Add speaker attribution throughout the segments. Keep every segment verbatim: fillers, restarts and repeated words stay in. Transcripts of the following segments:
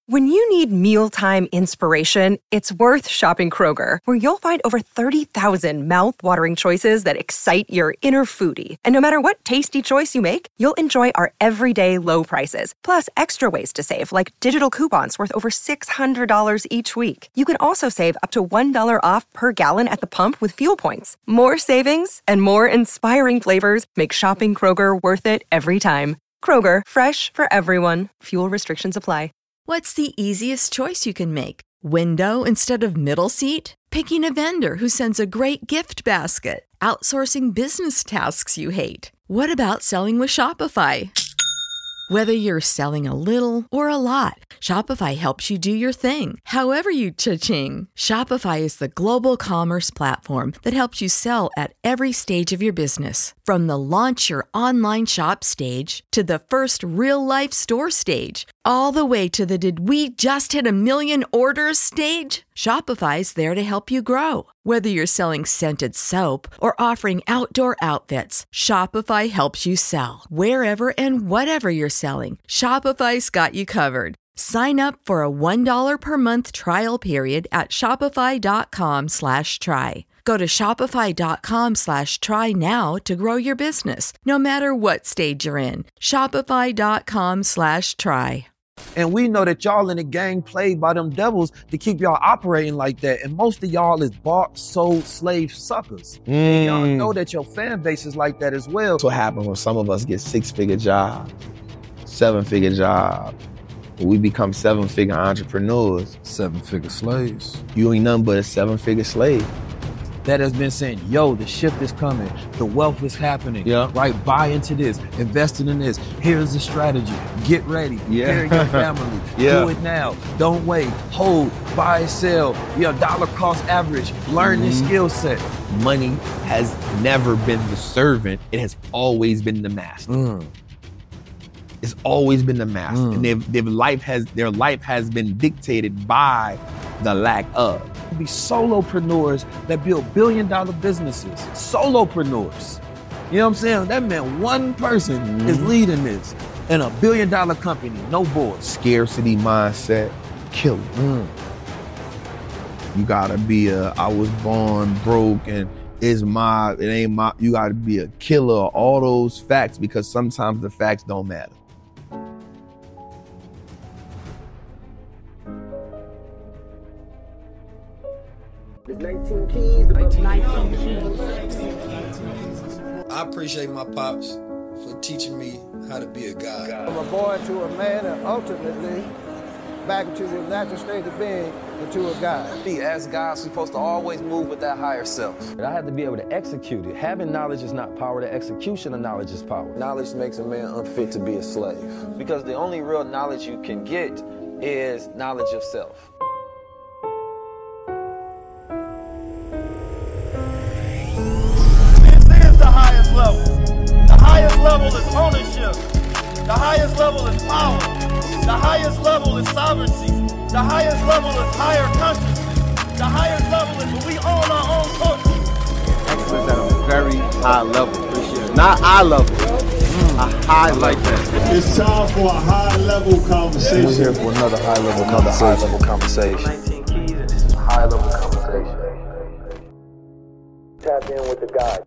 Speaker 1: When you need mealtime inspiration, it's worth shopping Kroger, where you'll find over thirty thousand mouth-watering choices that excite your inner foodie. And no matter what tasty choice you make, you'll enjoy our everyday low prices, plus extra ways to save, like digital coupons worth over six hundred dollars each week. You can also save up to one dollar off per gallon at the pump with fuel points. More savings and more inspiring flavors make shopping Kroger worth it every time. Kroger, fresh for everyone. Fuel restrictions apply.
Speaker 2: What's the easiest choice you can make? Window instead of middle seat? Picking a vendor who sends a great gift basket? Outsourcing business tasks you hate? What about selling with Shopify? Whether you're selling a little or a lot, Shopify helps you do your thing, however you cha-ching. Shopify is the global commerce platform that helps you sell at every stage of your business. From the launch your online shop stage to the first real-life store stage, all the way to the did we just hit a million orders stage. Shopify's there to help you grow. Whether you're selling scented soap or offering outdoor outfits, Shopify helps you sell. Wherever and whatever you're selling, Shopify's got you covered. Sign up for a one dollar per month trial period at shopify.com slash try. Go to shopify.com slash try now to grow your business, no matter what stage you're in. Shopify.com slash try.
Speaker 3: And we know that y'all in the gang played by them devils to keep y'all operating like that. And most of y'all is bought, sold, slave suckers. Mm. And y'all know that your fan base is like that as well.
Speaker 4: That's what happens when some of us get six-figure jobs, seven-figure jobs. We become seven-figure entrepreneurs.
Speaker 3: Seven-figure slaves.
Speaker 4: You ain't nothing but a seven-figure slave.
Speaker 3: That has been saying, yo, the shift is coming. The wealth is happening.
Speaker 4: Yeah.
Speaker 3: Right? Buy into this. Invest in this. Here's the strategy. Get ready.
Speaker 4: Yeah.
Speaker 3: Prepare your family.
Speaker 4: Yeah.
Speaker 3: Do it now. Don't wait. Hold. Buy, sell. Your dollar cost average. Learn
Speaker 4: Mm-hmm.
Speaker 3: this skill set.
Speaker 4: Money has never been the servant. It has always been the master.
Speaker 3: Mm.
Speaker 4: It's always been the master.
Speaker 3: Mm.
Speaker 4: And their, their life has their life has been dictated by the lack of.
Speaker 3: Be solopreneurs that build billion dollar businesses. Solopreneurs. You know what I'm saying? That meant one person mm. is leading this in a billion dollar company, no board.
Speaker 4: Scarcity mindset, killer.
Speaker 3: Mm.
Speaker 4: You gotta be a, I was born broke and it's my, it ain't my, you gotta be a killer of all those facts because sometimes the facts don't matter.
Speaker 5: nineteen keys. nineteen keys.
Speaker 6: I appreciate my pops for teaching me how to be a guy.
Speaker 5: From a boy to a man and ultimately back into the natural state of being into a God.
Speaker 7: As guys, we're supposed to always move with that higher self. I have to be able to execute it. Having knowledge is not power. The execution of knowledge is power. Knowledge makes a man unfit to be a slave. Because the only real knowledge you can get is knowledge of self.
Speaker 8: The highest level. The highest level is ownership. The highest level is power. The highest level is sovereignty. The highest level is higher consciousness. The highest level is when we own our own culture.
Speaker 9: Excellence at a very high level. Appreciate it. Not eye level. Mm. A high like that.
Speaker 10: It's time for a high level conversation.
Speaker 7: We're here for another high level another high level conversation.
Speaker 5: nineteen keys and this is a high level conversation. Tap in with the guy.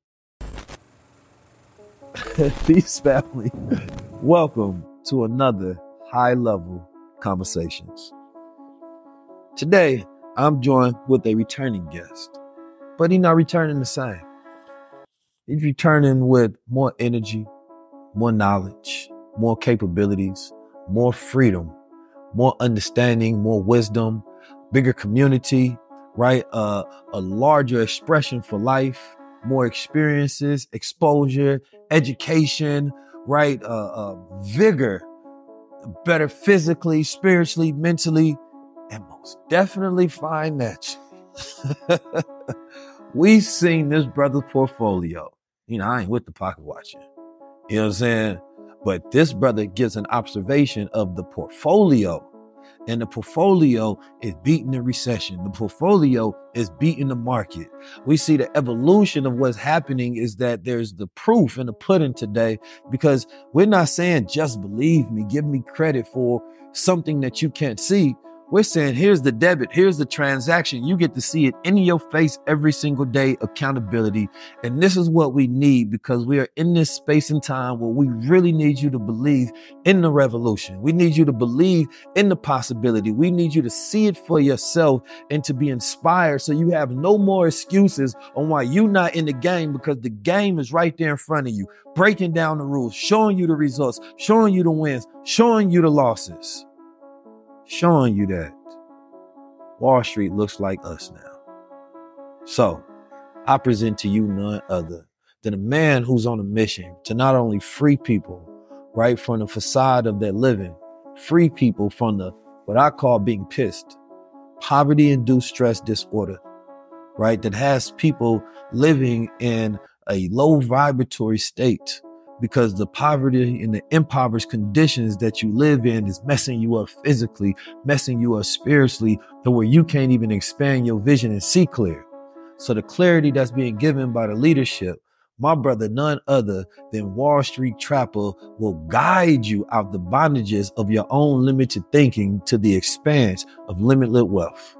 Speaker 3: Peace, family. Welcome to another High Level Conversations. Today, I'm joined with a returning guest, but he's not returning the same. He's returning with more energy, more knowledge, more capabilities, more freedom, more understanding, more wisdom, bigger community, right? Uh, a larger expression for life, more experiences, exposure, education, right? Uh, uh, vigor, better physically, spiritually, mentally, and most definitely financially. We've seen this brother's portfolio. You know, I ain't with the pocket watching. You know what I'm saying? But this brother gives an observation of the portfolio And the portfolio is beating the recession. The portfolio is beating the market. We see the evolution of what's happening is that there's the proof in the pudding today, because we're not saying just believe me, give me credit for something that you can't see. We're saying, here's the debit, here's the transaction. You get to see it in your face every single day, accountability. And this is what we need, because we are in this space and time where we really need you to believe in the revolution. We need you to believe in the possibility. We need you to see it for yourself and to be inspired, so you have no more excuses on why you're not in the game, because the game is right there in front of you, breaking down the rules, showing you the results, showing you the wins, showing you the losses. Showing you that Wall Street looks like us now. So I present to you none other than a man who's on a mission to not only free people, right, from the facade of their living, free people from the, what I call being pissed, poverty-induced stress disorder, right, that has people living in a low vibratory state, because the poverty and the impoverished conditions that you live in is messing you up physically, messing you up spiritually, to where you can't even expand your vision and see clear. So the clarity that's being given by the leadership, my brother, none other than Wall Street Trapper, will guide you out the bondages of your own limited thinking to the expanse of limitless wealth.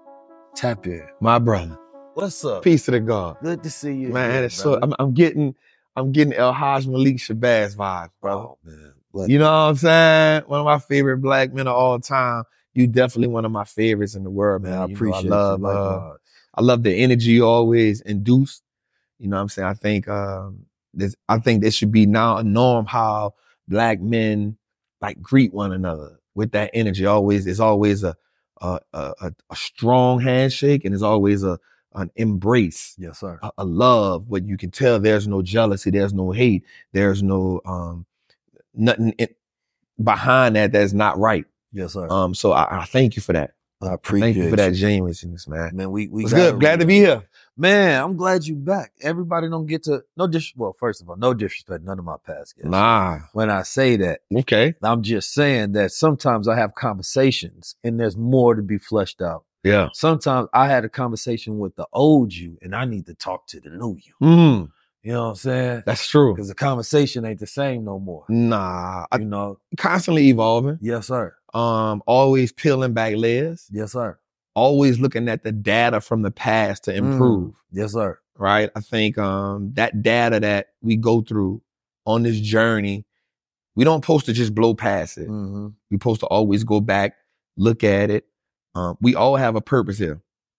Speaker 3: Tap in.
Speaker 4: My brother.
Speaker 3: What's up?
Speaker 4: Peace to the God.
Speaker 3: Good to see you.
Speaker 4: Man,
Speaker 3: here,
Speaker 4: it's so, I'm, I'm getting, I'm getting El Haj Malik Shabazz vibes, brother.
Speaker 3: Oh, man. Let
Speaker 4: you know what I'm saying? One of my favorite black men of all time. You definitely one of my favorites in the world, man.
Speaker 3: man I
Speaker 4: you
Speaker 3: appreciate
Speaker 4: know, I love,
Speaker 3: you.
Speaker 4: uh, I love the energy you always induce. You know what I'm saying? I think, um, this, I think this should be now a norm how black men like greet one another with that energy. Always, it's always a, a, a, a strong handshake, and it's always a, an embrace.
Speaker 3: Yes, sir.
Speaker 4: A, a love where you can tell there's no jealousy, there's no hate, there's no, um, nothing in, behind that that's not right.
Speaker 3: Yes, sir.
Speaker 4: Um, so I, I thank you for that.
Speaker 3: I appreciate
Speaker 4: Thank you for that genuineness, man.
Speaker 3: Man, we, we
Speaker 4: It's good. Glad to be here.
Speaker 3: Man, I'm glad you back. Everybody don't get to, no dis, well, first of all, no disrespect, none of my past guests.
Speaker 4: Nah.
Speaker 3: When I say that,
Speaker 4: okay,
Speaker 3: I'm just saying that sometimes I have conversations and there's more to be fleshed out.
Speaker 4: Yeah.
Speaker 3: Sometimes I had a conversation with the old you and I need to talk to the new you.
Speaker 4: Mm.
Speaker 3: You know what I'm saying?
Speaker 4: That's true.
Speaker 3: Because the conversation ain't the same no more.
Speaker 4: Nah.
Speaker 3: You know?
Speaker 4: Constantly evolving.
Speaker 3: Yes, sir.
Speaker 4: Um, always peeling back layers.
Speaker 3: Yes, sir.
Speaker 4: Always looking at the data from the past to improve.
Speaker 3: Mm. Yes, sir.
Speaker 4: Right? I think um that data that we go through on this journey, we don't supposed to just blow past it.
Speaker 3: Mm-hmm.
Speaker 4: We supposed to always go back, look at it. Um, we all have a purpose here.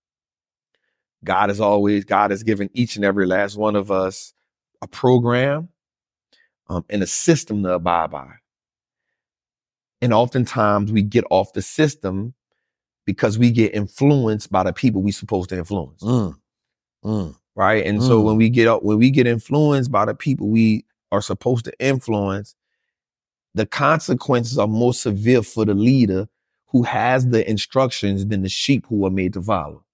Speaker 4: God is always, God has given each and every last one of us a program um, and a system to abide by. And oftentimes we get off the system because we get influenced by the people we supposed to influence.
Speaker 3: Mm. Mm.
Speaker 4: Right. And
Speaker 3: mm.
Speaker 4: so when we get up, when we get influenced by the people we are supposed to influence, the consequences are more severe for the leader who has the instructions than the sheep who are made to follow.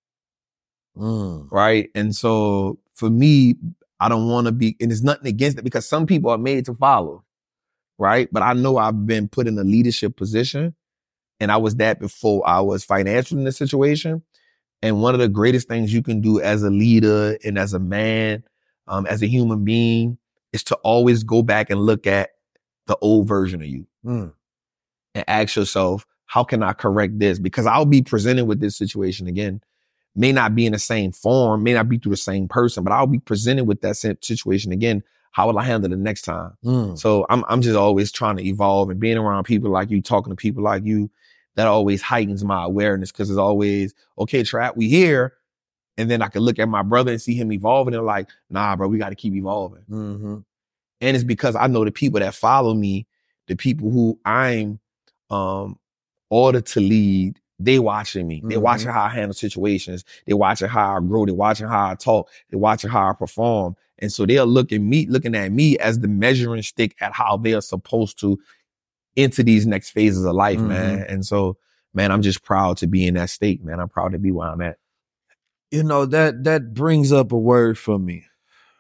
Speaker 3: Mm.
Speaker 4: Right. And so for me, I don't want to be, and there's nothing against it because some people are made to follow. Right. But I know I've been put in a leadership position, and I was that before I was financially in the situation. And one of the greatest things you can do as a leader and as a man, um, as a human being, is to always go back and look at the old version of you
Speaker 3: mm.
Speaker 4: and ask yourself, how can I correct this? Because I'll be presented with this situation again. May not be in the same form, may not be through the same person, but I'll be presented with that situation again. How will I handle it next time?
Speaker 3: Mm.
Speaker 4: So I'm I'm just always trying to evolve, and being around people like you, talking to people like you, that always heightens my awareness, because it's always, okay, Trap, we here. And then I can look at my brother and see him evolving and like, nah, bro, we got to keep evolving.
Speaker 3: Mm-hmm.
Speaker 4: And it's because I know the people that follow me, the people who I'm um, ordered to lead, they watching me. They're
Speaker 3: Mm-hmm.
Speaker 4: watching how I handle situations. They're watching how I grow. They're watching how I talk. They're watching how I perform. And so they're looking me, looking at me as the measuring stick at how they're supposed to enter these next phases of life,
Speaker 3: Mm-hmm.
Speaker 4: man. And so, man, I'm just proud to be in that state, man. I'm proud to be where I'm at.
Speaker 3: You know, that that brings up a word for me,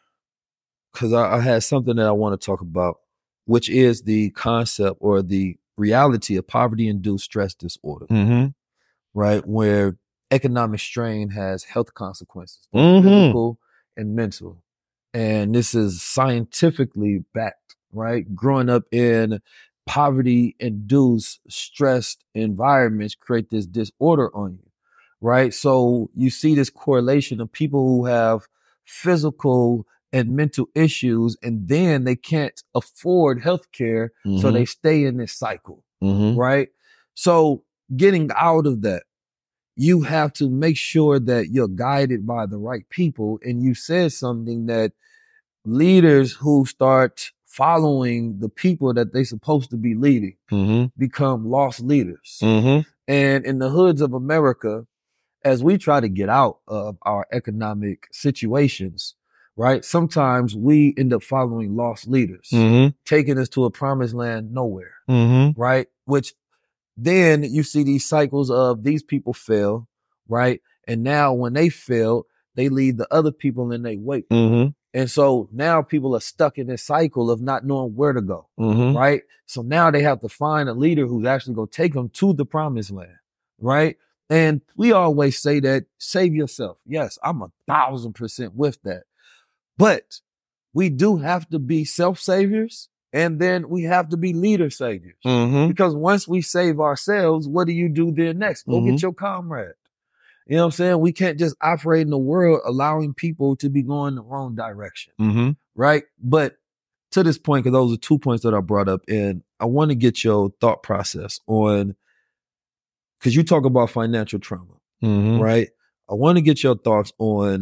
Speaker 3: because I, I had something that I want to talk about, which is the concept or the reality of poverty-induced stress disorder,
Speaker 4: Mm-hmm.
Speaker 3: right? Where economic strain has health consequences, both
Speaker 4: Mm-hmm.
Speaker 3: physical and mental. And this is scientifically backed, right? Growing up in poverty-induced stressed environments create this disorder on you, right? So you see this correlation of people who have physical and mental issues, and then they can't afford healthcare,
Speaker 4: Mm-hmm.
Speaker 3: so they stay in this cycle,
Speaker 4: Mm-hmm.
Speaker 3: right? So getting out of that, you have to make sure that you're guided by the right people. And you said something that leaders who start following the people that they're supposed to be leading
Speaker 4: Mm-hmm.
Speaker 3: become lost leaders.
Speaker 4: Mm-hmm.
Speaker 3: And in the hoods of America, as we try to get out of our economic situations, right? Sometimes we end up following lost leaders,
Speaker 4: Mm-hmm.
Speaker 3: taking us to a promised land nowhere,
Speaker 4: Mm-hmm.
Speaker 3: right? Which then you see these cycles of these people fail, right? And now when they fail, they leave the other people in their wake.
Speaker 4: Mm-hmm.
Speaker 3: And so now people are stuck in this cycle of not knowing where to go,
Speaker 4: Mm-hmm.
Speaker 3: right? So now they have to find a leader who's actually going to take them to the promised land, right? And we always say that save yourself. Yes, I'm a thousand percent with that. But we do have to be self-saviors, and then we have to be leader saviors.
Speaker 4: Mm-hmm.
Speaker 3: Because once we save ourselves, what do you do then next? Go
Speaker 4: Mm-hmm.
Speaker 3: get your comrade. You know what I'm saying? We can't just operate in the world allowing people to be going the wrong direction,
Speaker 4: Mm-hmm.
Speaker 3: right? But to this point, because those are two points that I brought up, and I want to get your thought process on, because you talk about financial trauma,
Speaker 4: Mm-hmm.
Speaker 3: right? I want to get your thoughts on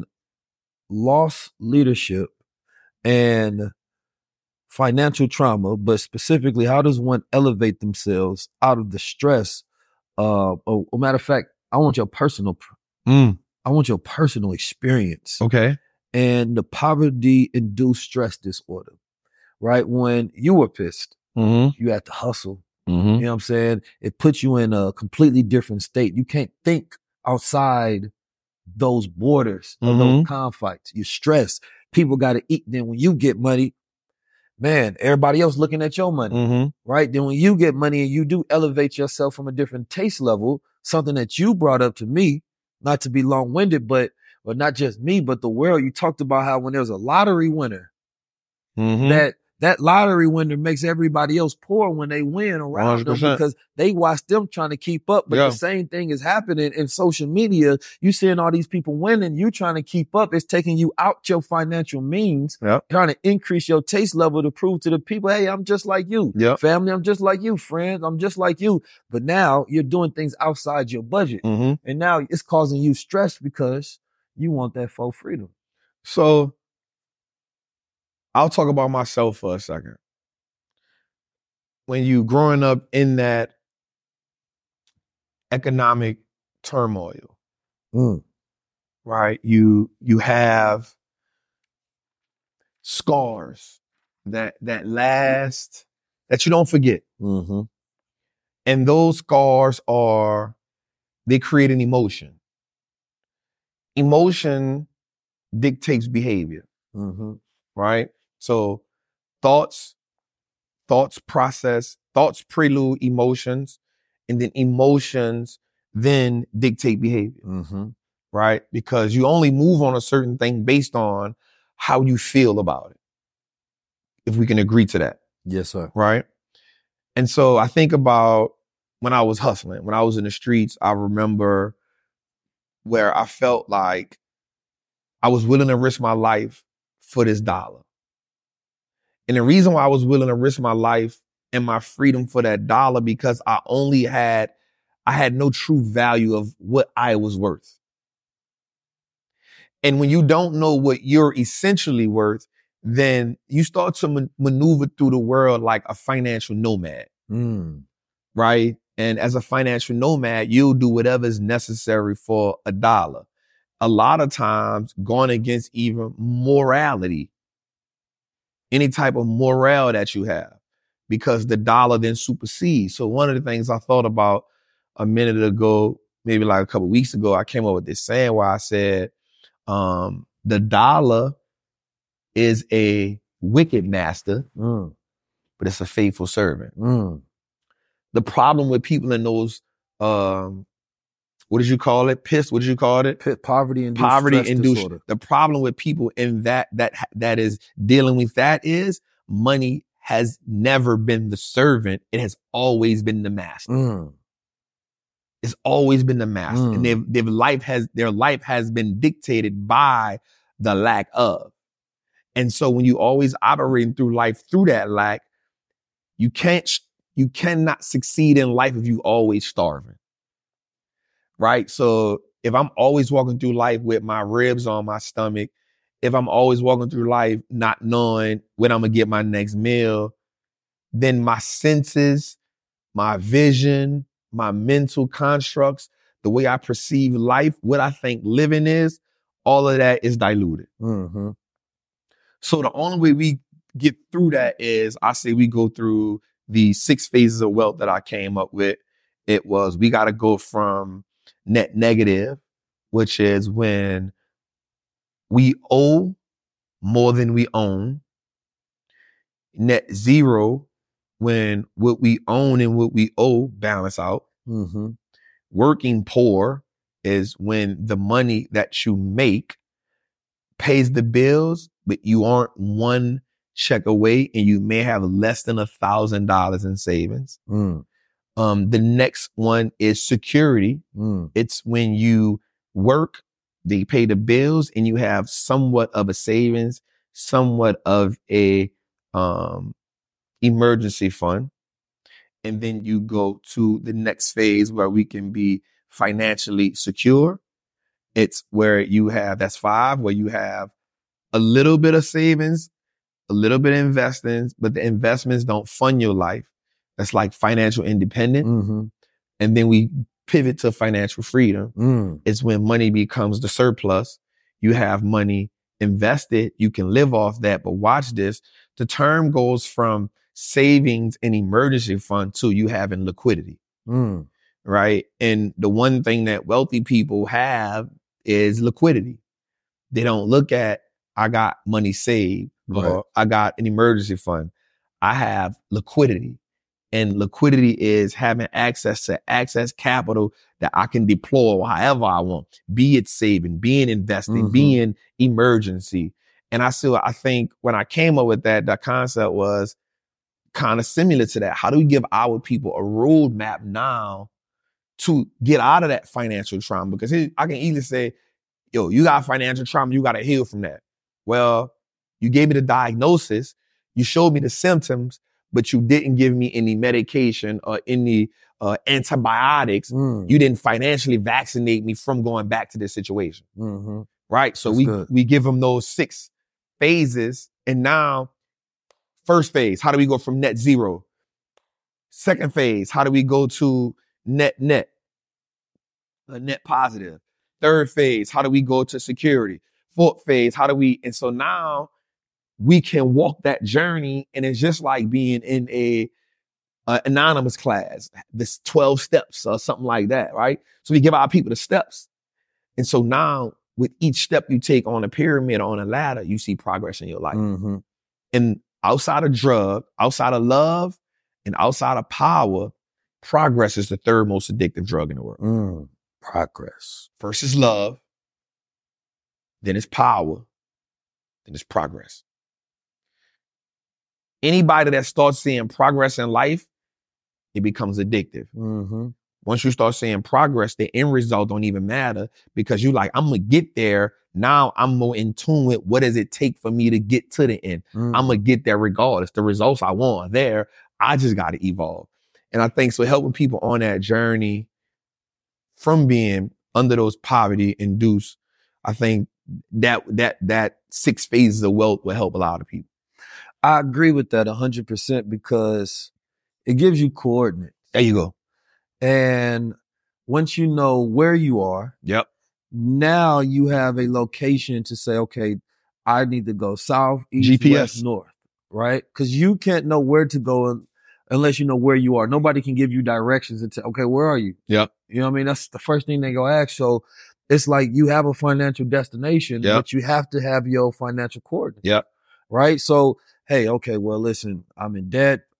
Speaker 3: lost leadership and financial trauma, but specifically, how does one elevate themselves out of the stress? Uh, or, or matter of fact, I want your personal,
Speaker 4: Mm.
Speaker 3: I want your personal experience
Speaker 4: Okay.
Speaker 3: and the poverty-induced stress disorder, right? When you were pissed,
Speaker 4: Mm-hmm.
Speaker 3: you had to hustle.
Speaker 4: Mm-hmm.
Speaker 3: You know what I'm saying? It puts you in a completely different state. You can't think outside those borders of
Speaker 4: Mm-hmm.
Speaker 3: those confines. You're stressed. People got to eat. Then when you get money, man, everybody else looking at your money,
Speaker 4: Mm-hmm.
Speaker 3: right? Then when you get money and you do elevate yourself from a different taste level, something that you brought up to me, not to be long-winded, but, but not just me, but the world. You talked about how when there's a lottery winner,
Speaker 4: Mm-hmm.
Speaker 3: that that lottery winner makes everybody else poor when they win around
Speaker 4: one hundred
Speaker 3: them
Speaker 4: percent.
Speaker 3: because they watch them trying to keep up. But
Speaker 4: Yeah.
Speaker 3: the same thing is happening in social media. You seeing all these people winning, you trying to keep up. It's taking you out your financial means,
Speaker 4: Yep.
Speaker 3: trying to increase your taste level to prove to the people, hey, I'm just like you.
Speaker 4: Yep.
Speaker 3: Family, I'm just like you. Friends, I'm just like you. But now you're doing things outside your budget.
Speaker 4: Mm-hmm.
Speaker 3: And now it's causing you stress because you want that full freedom.
Speaker 4: So I'll talk about myself for a second. When you growing up in that economic turmoil,
Speaker 3: Mm.
Speaker 4: right? You you have scars that that last, that you don't forget.
Speaker 3: Mm-hmm.
Speaker 4: And those scars are, they create an emotion. Emotion dictates behavior,
Speaker 3: Mm-hmm.
Speaker 4: right? So thoughts, thoughts process, thoughts prelude emotions, and then emotions then dictate behavior,
Speaker 3: Mm-hmm.
Speaker 4: right? Because you only move on a certain thing based on how you feel about it. If we can agree to that,
Speaker 3: Yes, sir.
Speaker 4: right? And so I think about when I was hustling, when I was in the streets, I remember where I felt like I was willing to risk my life for this dollar. And the reason why I was willing to risk my life and my freedom for that dollar, because I only had, I had no true value of what I was worth. And when you don't know what you're essentially worth, then you start to man- maneuver through the world like a financial nomad,
Speaker 3: Mm.
Speaker 4: right? And as a financial nomad, you'll do whatever is necessary for a dollar. A lot of times going against even morality, any type of morale that you have, because the dollar then supersedes. So one of the things I thought about a minute ago, maybe like a couple of weeks ago, I came up with this saying where I said, um, the dollar is a wicked master,
Speaker 3: Mm.
Speaker 4: but it's a faithful servant.
Speaker 3: Mm.
Speaker 4: the problem with people in those, um, what did you call it? Pissed. What did you call it?
Speaker 3: P- poverty induced
Speaker 4: Poverty
Speaker 3: stress
Speaker 4: induced.
Speaker 3: disorder.
Speaker 4: The problem with people in that, that, that is dealing with that is money has never been the servant. It has always been the master.
Speaker 3: Mm.
Speaker 4: It's always been the master.
Speaker 3: Mm.
Speaker 4: And their, their life has, their life has been dictated by the lack of. And so when you always operating through life through that lack, you can't, you cannot succeed in life if you always starving. Right? So if I'm always walking through life with my ribs on my stomach, if I'm always walking through life not knowing when I'm going to get my next meal, then my senses, my vision, my mental constructs, the way I perceive life, what I think living is, all of that is diluted.
Speaker 3: Mm-hmm.
Speaker 4: So the only way we get through that is, I say we go through the six phases of wealth that I came up with. It was, we got to go from net negative, which is when we owe more than we own. Net zero, when what we own and what we owe balance out.
Speaker 3: Mm-hmm.
Speaker 4: Working poor is when the money that you make pays the bills, but you aren't one check away and you may have less than a thousand dollars in savings.
Speaker 3: Mm.
Speaker 4: Um, the next one is security.
Speaker 3: Mm.
Speaker 4: It's when you work, they pay the bills, and you have somewhat of a savings, somewhat of a um, emergency fund. And then you go to the next phase where we can be financially secure. It's where you have, that's five, where you have a little bit of savings, a little bit of investments, but the investments don't fund your life. That's like financial independence.
Speaker 3: Mm-hmm.
Speaker 4: And then we pivot to financial freedom.
Speaker 3: Mm.
Speaker 4: It's when money becomes the surplus. You have money invested. You can live off that. But watch this. The term goes from savings and emergency fund to you having liquidity.
Speaker 3: Mm.
Speaker 4: Right? And the one thing that wealthy people have is liquidity. They don't look at, I got money saved,
Speaker 3: Right.
Speaker 4: or I got an emergency fund. I have liquidity. And liquidity is having access to access capital that I can deploy however I want, be it saving, being investing,
Speaker 3: Mm-hmm.
Speaker 4: being emergency. And I still, I think when I came up with that, the concept was kind of similar to that. How do we give our people a roadmap now to get out of that financial trauma? Because I can easily say, yo, you got financial trauma, you got to heal from that. Well, you gave me the diagnosis, you showed me the symptoms, but you didn't give me any medication or any uh, antibiotics.
Speaker 3: Mm.
Speaker 4: You didn't financially vaccinate me from going back to this situation.
Speaker 3: Mm-hmm.
Speaker 4: Right? So
Speaker 3: That's
Speaker 4: we
Speaker 3: good.
Speaker 4: we give them those six phases. And now, first phase, how do we go from net zero? Second phase, how do we go to net net? A net positive. Third phase, how do we go to security? Fourth phase, how do we, and so now we can walk that journey, and it's just like being in a, a anonymous class, this twelve steps or something like that, right? So we give our people the steps. And so now with each step you take on a pyramid or on a ladder, you see progress in your life.
Speaker 3: Mm-hmm.
Speaker 4: And outside of drug, outside of love, and outside of power, progress is the third most addictive drug in the world.
Speaker 3: Mm. Progress.
Speaker 4: First is love, then it's power, then it's progress. Anybody that starts seeing progress in life, it becomes addictive.
Speaker 3: Mm-hmm.
Speaker 4: Once you start seeing progress, the end result don't even matter, because you like, I'm going to get there. Now I'm more in tune with what does it take for me to get to the end.
Speaker 3: Mm.
Speaker 4: I'm going to get there regardless. The results I want are there. I just got to evolve. And I think so helping people on that journey from being under those poverty induced, I think that that that six phases of wealth will help a lot of people.
Speaker 3: I agree with that one hundred percent because it gives you coordinates.
Speaker 4: There you go.
Speaker 3: And once you know where you are,
Speaker 4: Yep.
Speaker 3: now you have a location to say, okay, I need to go south, east,
Speaker 4: G P S.
Speaker 3: west, north, right? Because you can't know where to go unless you know where you are. Nobody can give you directions and say, okay, where are you?
Speaker 4: Yep.
Speaker 3: You know what I mean? That's the first thing they go ask. So it's like you have a financial destination,
Speaker 4: Yep.
Speaker 3: but you have to have your financial coordinates.
Speaker 4: Yep.
Speaker 3: Right? So, hey, okay, well, listen, I'm in debt.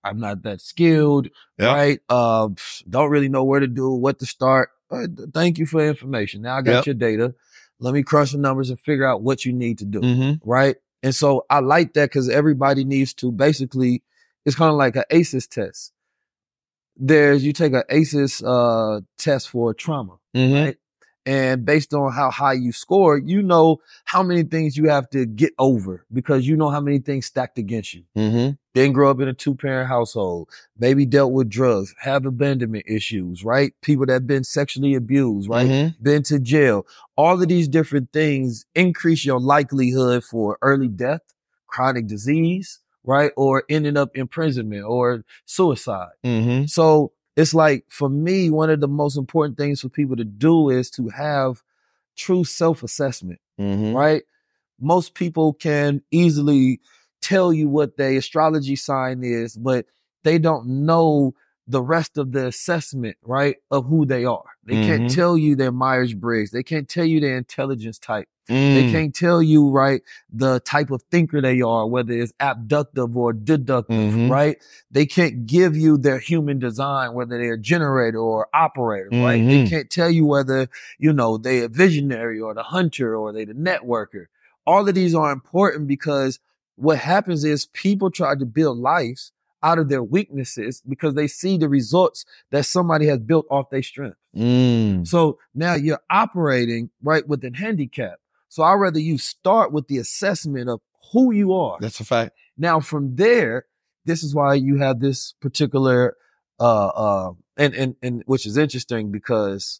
Speaker 3: I'm not that skilled,
Speaker 4: Yep.
Speaker 3: right? Uh, don't really know where to do, what to start. Uh, thank you for the information. Now I got
Speaker 4: Yep.
Speaker 3: your data. Let me crunch the numbers and figure out what you need to do,
Speaker 4: Mm-hmm.
Speaker 3: right? And so I like that because everybody needs to basically, it's kind of like an A C Es test. There's, you take an A C Es uh, test for trauma,
Speaker 4: Mm-hmm.
Speaker 3: right? And based on how high you score, you know how many things you have to get over because you know how many things stacked against you.
Speaker 4: Mm-hmm.
Speaker 3: Didn't grow up in a two-parent household. Maybe dealt with drugs, have abandonment issues, right? People that have been sexually abused, right?
Speaker 4: Mm-hmm.
Speaker 3: Been to jail. All of these different things increase your likelihood for early death, chronic disease, right? Or ending up imprisonment or suicide.
Speaker 4: Mm-hmm.
Speaker 3: So it's like, for me, one of the most important things for people to do is to have true self-assessment,
Speaker 4: Mm-hmm.
Speaker 3: right? Most people can easily tell you what their astrology sign is, but they don't know the rest of the assessment, right, of who they are. They
Speaker 4: Mm-hmm.
Speaker 3: can't tell you their Myers-Briggs. They can't tell you their intelligence type.
Speaker 4: Mm.
Speaker 3: They can't tell you, right, the type of thinker they are, whether it's abductive or deductive,
Speaker 4: Mhm.
Speaker 3: right? They can't give you their human design, whether they're a generator or operator, right? They
Speaker 4: Mhm.
Speaker 3: can't tell you whether, you know, they're a visionary or the hunter or they the networker. All of these are important because what happens is people try to build lives out of their weaknesses because they see the results that somebody has built off their strength.
Speaker 4: Mm.
Speaker 3: So now you're operating, right, with a handicap. So I'd rather you start with the assessment of who you are.
Speaker 4: That's a fact.
Speaker 3: Now from there, this is why you have this particular, uh, uh, and, and, and which is interesting because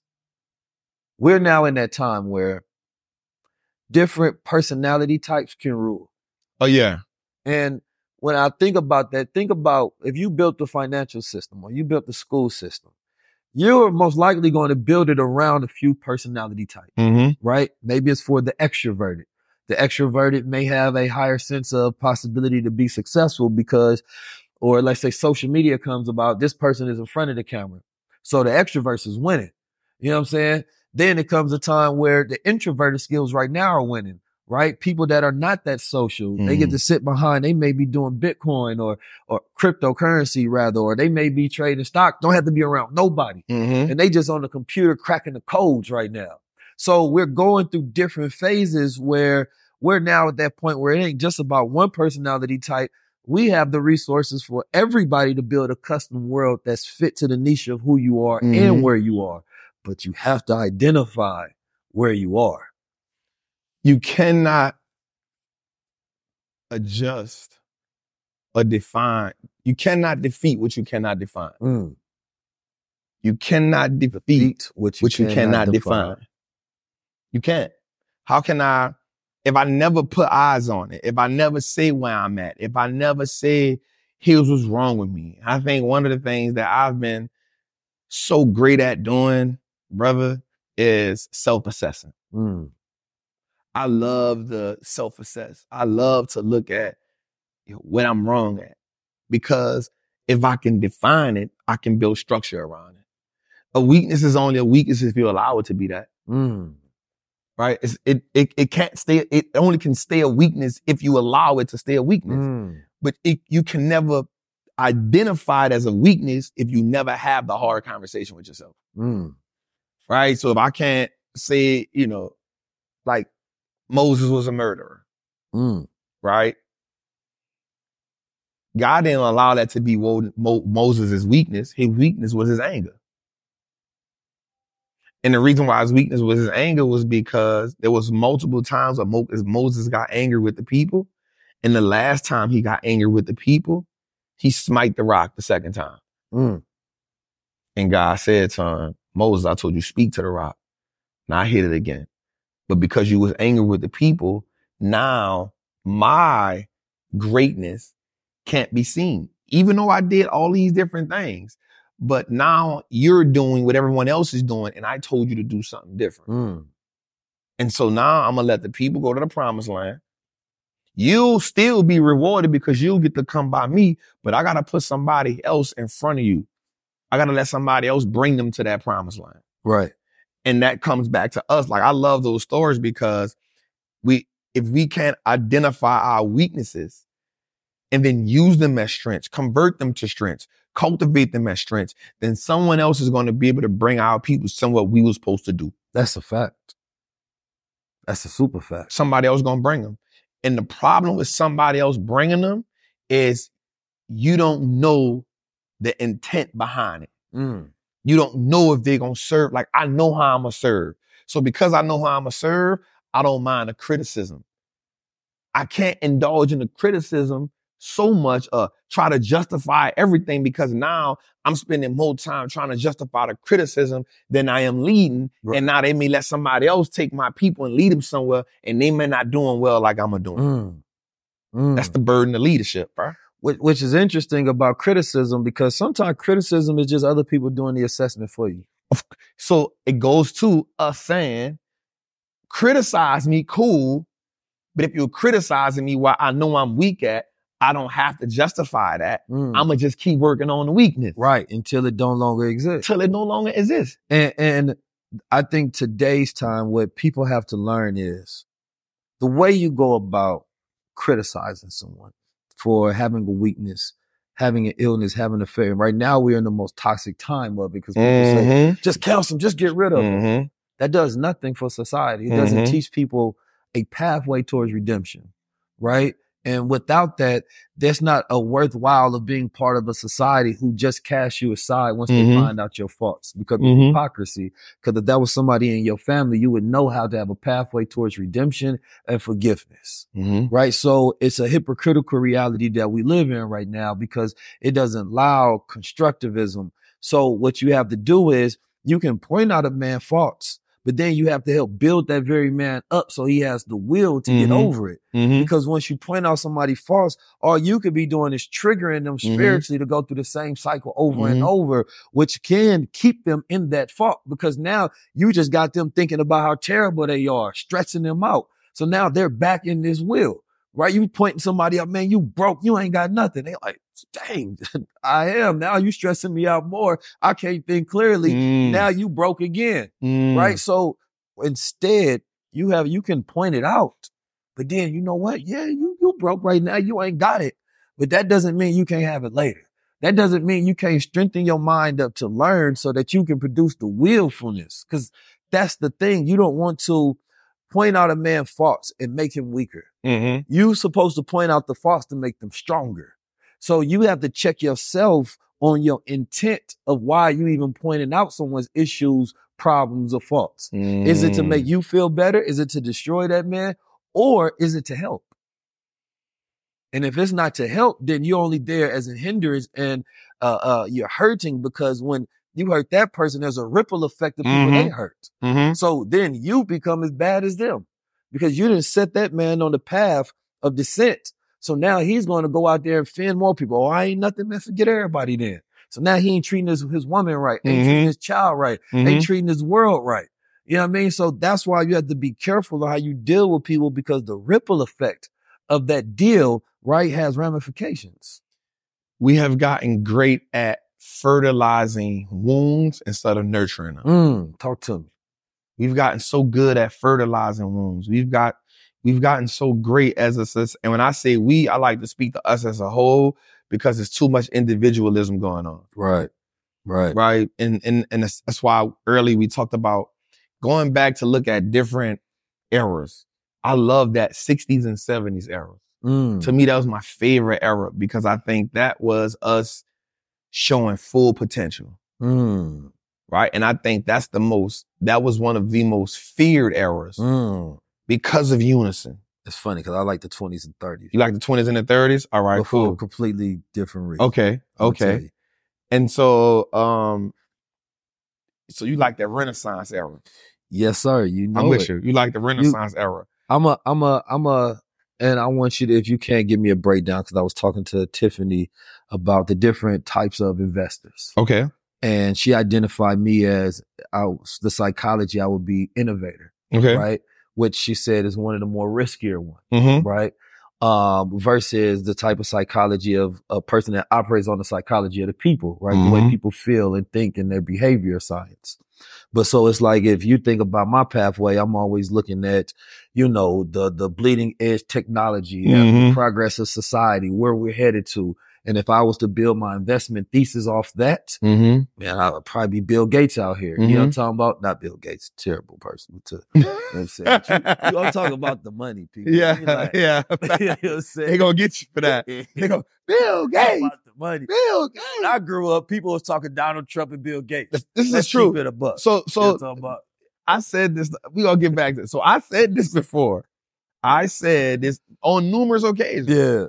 Speaker 3: we're now in that time where different personality types can rule.
Speaker 4: Oh yeah.
Speaker 3: And when I think about that, think about if you built the financial system or you built the school system, you're most likely going to build it around a few personality types,
Speaker 4: Mm-hmm.
Speaker 3: right? Maybe it's for the extroverted. The extroverted may have a higher sense of possibility to be successful because, or let's say social media comes about, this person is in front of the camera. So the extrovert is winning. You know what I'm saying? Then it comes a time where the introverted skills right now are winning, right? People that are not that social, they get
Speaker 4: Mm.
Speaker 3: to sit behind, they may be doing Bitcoin or, or cryptocurrency rather, or they may be trading stock, don't have to be around nobody.
Speaker 4: Mm-hmm.
Speaker 3: And they just on the computer cracking the codes right now. So we're going through different phases where we're now at that point where it ain't just about one personality type. We have the resources for everybody to build a custom world that's fit to the niche of who you are
Speaker 4: Mhm.
Speaker 3: and where you are. But you have to identify where you are.
Speaker 4: You cannot adjust or define. You cannot defeat what you cannot define.
Speaker 3: Mm.
Speaker 4: You cannot defeat
Speaker 3: Beat what you,
Speaker 4: what you cannot define. You can't. How can I, if I never put eyes on it, if I never say where I'm at, if I never say, here's what's wrong with me. I think one of the things that I've been so great at doing, brother, is self-assessing.
Speaker 3: Mm.
Speaker 4: I love the self-assess. I love to look at you know, what I'm wrong at. Because if I can define it, I can build structure around it. A weakness is only a weakness if you allow it to be that.
Speaker 3: Mm.
Speaker 4: Right? It's, it, it, it can't stay, it only can stay a weakness if you allow it to stay a weakness.
Speaker 3: Mm.
Speaker 4: But it, you can never identify it as a weakness if you never have the hard conversation with yourself.
Speaker 3: Mm.
Speaker 4: Right? So if I can't say, you know, like Moses was a murderer,
Speaker 3: Mm.
Speaker 4: right? God didn't allow that to be Mo- Mo- Moses' weakness. His weakness was his anger. And the reason why his weakness was his anger was because there was multiple times where Mo- Moses got angry with the people. And the last time he got angry with the people, he smite the rock the second time.
Speaker 3: Mm.
Speaker 4: And God said to him, Moses, I told you, speak to the rock. Now I hit it again. But because you was angry with the people, now my greatness can't be seen. Even though I did all these different things. But now you're doing what everyone else is doing, and I told you to do something different.
Speaker 3: Mm.
Speaker 4: And so now I'm going to let the people go to the promised land. You'll still be rewarded because you'll get to come by me, but I got to put somebody else in front of you. I got to let somebody else bring them to that promised land.
Speaker 3: Right.
Speaker 4: And that comes back to us. Like, I love those stories because we, if we can't identify our weaknesses, and then use them as strengths, convert them to strengths, cultivate them as strengths, then someone else is going to be able to bring our people some what we were supposed to do.
Speaker 3: That's a fact. That's a super fact.
Speaker 4: Somebody else going to bring them. And the problem with somebody else bringing them is you don't know the intent behind it.
Speaker 3: Mm.
Speaker 4: You don't know if they're going to serve. Like, I know how I'm going to serve. So because I know how I'm going to serve, I don't mind the criticism. I can't indulge in the criticism so much, uh, try to justify everything, because now I'm spending more time trying to justify the criticism than I am leading. Right. And now they may let somebody else take my people and lead them somewhere, and they may not doing well like I'm doing.
Speaker 3: Mm. Mm.
Speaker 4: That's the burden of leadership, bro.
Speaker 3: Which, which is interesting about criticism, because sometimes criticism is just other people doing the assessment for you.
Speaker 4: So it goes to us saying, criticize me, cool. But if you're criticizing me while I know I'm weak at, I don't have to justify that.
Speaker 3: Mm.
Speaker 4: I'm going to just keep working on the weakness.
Speaker 3: Right. Until it don't longer exists.
Speaker 4: Until it no longer exists.
Speaker 3: And, and I think today's time, what people have to learn is the way you go about criticizing someone for having a weakness, having an illness, having a failure. Right now, we're in the most toxic time of it, because people
Speaker 4: mm-hmm.
Speaker 3: say, just cancel them, just get rid of
Speaker 4: mm-hmm.
Speaker 3: them. That does nothing for society. It mm-hmm. doesn't teach people a pathway towards redemption, right? And without that, there's not a worthwhile of being part of a society who just casts you aside once mm-hmm. they find out your faults, because mm-hmm. of hypocrisy. Because if that was somebody in your family, you would know how to have a pathway towards redemption and forgiveness,
Speaker 4: mm-hmm.
Speaker 3: right? So it's a hypocritical reality that we live in right now, because it doesn't allow constructivism. So what you have to do is you can point out a man's faults, but then you have to help build that very man up so he has the will to mm-hmm. get over it.
Speaker 4: Mm-hmm.
Speaker 3: Because once you point out somebody's faults, all you could be doing is triggering them spiritually mm-hmm. to go through the same cycle over mm-hmm. and over, which can keep them in that fault, because now you just got them thinking about how terrible they are, stressing them out. So now they're back in this will, right? You pointing somebody up, man, you broke, you ain't got nothing. They like, dang, I am. Now you stressing me out more. I can't think clearly.
Speaker 4: Mm.
Speaker 3: Now you broke again,
Speaker 4: mm.
Speaker 3: right? So instead, you have, you can point it out, but then you know what? Yeah, you, you broke right now. You ain't got it, but that doesn't mean you can't have it later. That doesn't mean you can't strengthen your mind up to learn so that you can produce the willfulness. Cause that's the thing. You don't want to point out a man's faults and make him weaker.
Speaker 4: Mm-hmm.
Speaker 3: You're supposed to point out the faults to make them stronger. So you have to check yourself on your intent of why you even pointing out someone's issues, problems, or faults.
Speaker 4: Mm.
Speaker 3: Is it to make you feel better? Is it to destroy that man? Or is it to help? And if it's not to help, then you're only there as a hindrance, and uh, uh, you're hurting, because when you hurt that person, there's a ripple effect of people
Speaker 4: mm-hmm.
Speaker 3: they hurt.
Speaker 4: Mm-hmm.
Speaker 3: So then you become as bad as them, because you didn't set that man on the path of descent. So now he's going to go out there and offend more people. Oh, I ain't nothing, man. Forget everybody then. So now he ain't treating his, his woman right. Ain't
Speaker 4: mm-hmm.
Speaker 3: treating his child right.
Speaker 4: Mm-hmm.
Speaker 3: Ain't treating his world right. You know what I mean? So that's why you have to be careful of how you deal with people, because the ripple effect of that deal, right, has ramifications.
Speaker 4: We have gotten great at fertilizing wounds instead of nurturing them.
Speaker 3: Mm, talk to me.
Speaker 4: We've gotten so good at fertilizing wounds. We've got We've gotten so great as a, and when I say we, I like to speak to us as a whole, because there's too much individualism going on.
Speaker 3: Right, right,
Speaker 4: right. And and and that's, that's why early we talked about going back to look at different eras. I love that sixties and seventies era.
Speaker 3: Mm.
Speaker 4: To me, that was my favorite era, because I think that was us showing full potential.
Speaker 3: Mm.
Speaker 4: Right. And I think that's the most, that was one of the most feared eras.
Speaker 3: Mm. Because
Speaker 4: of unison.
Speaker 3: It's funny, because I like the twenties and thirties.
Speaker 4: You like the twenties and the thirties? All right,
Speaker 3: but for
Speaker 4: cool.
Speaker 3: a completely different reason.
Speaker 4: Okay, okay. And so, um, so you like that Renaissance era?
Speaker 3: Yes, sir. You know
Speaker 4: I'm with
Speaker 3: it.
Speaker 4: you. You like the Renaissance
Speaker 3: you,
Speaker 4: era?
Speaker 3: I'm a, I'm a, I'm a, and I want you to, if you can't give me a breakdown, because I was talking to Tiffany about the different types of investors.
Speaker 4: Okay.
Speaker 3: And she identified me as I, the psychology, I would be innovator.
Speaker 4: Okay.
Speaker 3: Right. Which she said is one of the more riskier ones,
Speaker 4: mm-hmm.
Speaker 3: right? Um, versus the type of psychology of a person that operates on the psychology of the people, right? Mm-hmm. The way people feel and think and their behavior science. But so it's like, if you think about my pathway, I'm always looking at, you know, the, the bleeding edge technology,
Speaker 4: Mm-hmm.
Speaker 3: and the progress of society, where we're headed to. And if I was to build my investment thesis off that,
Speaker 4: Mm-hmm.
Speaker 3: man, I would probably be Bill Gates out here. You know what I'm talking about? Not Bill Gates, terrible person. To, you know what I'm saying? But you, you, I'm talking about the money, people.
Speaker 4: Yeah,
Speaker 3: You like,
Speaker 4: yeah.
Speaker 3: you know what I'm saying?
Speaker 4: They gonna get you for that. They go, Bill Gates.
Speaker 3: About the money.
Speaker 4: Bill Gates.
Speaker 3: When I grew up, people was talking Donald Trump and Bill Gates.
Speaker 4: This
Speaker 3: Let's
Speaker 4: is true.
Speaker 3: keep it a buck.
Speaker 4: So,
Speaker 3: You know
Speaker 4: so
Speaker 3: what I'm talking about?
Speaker 4: I said this. We gonna get back to it. So I said this before. I said this on numerous occasions.
Speaker 3: Yeah,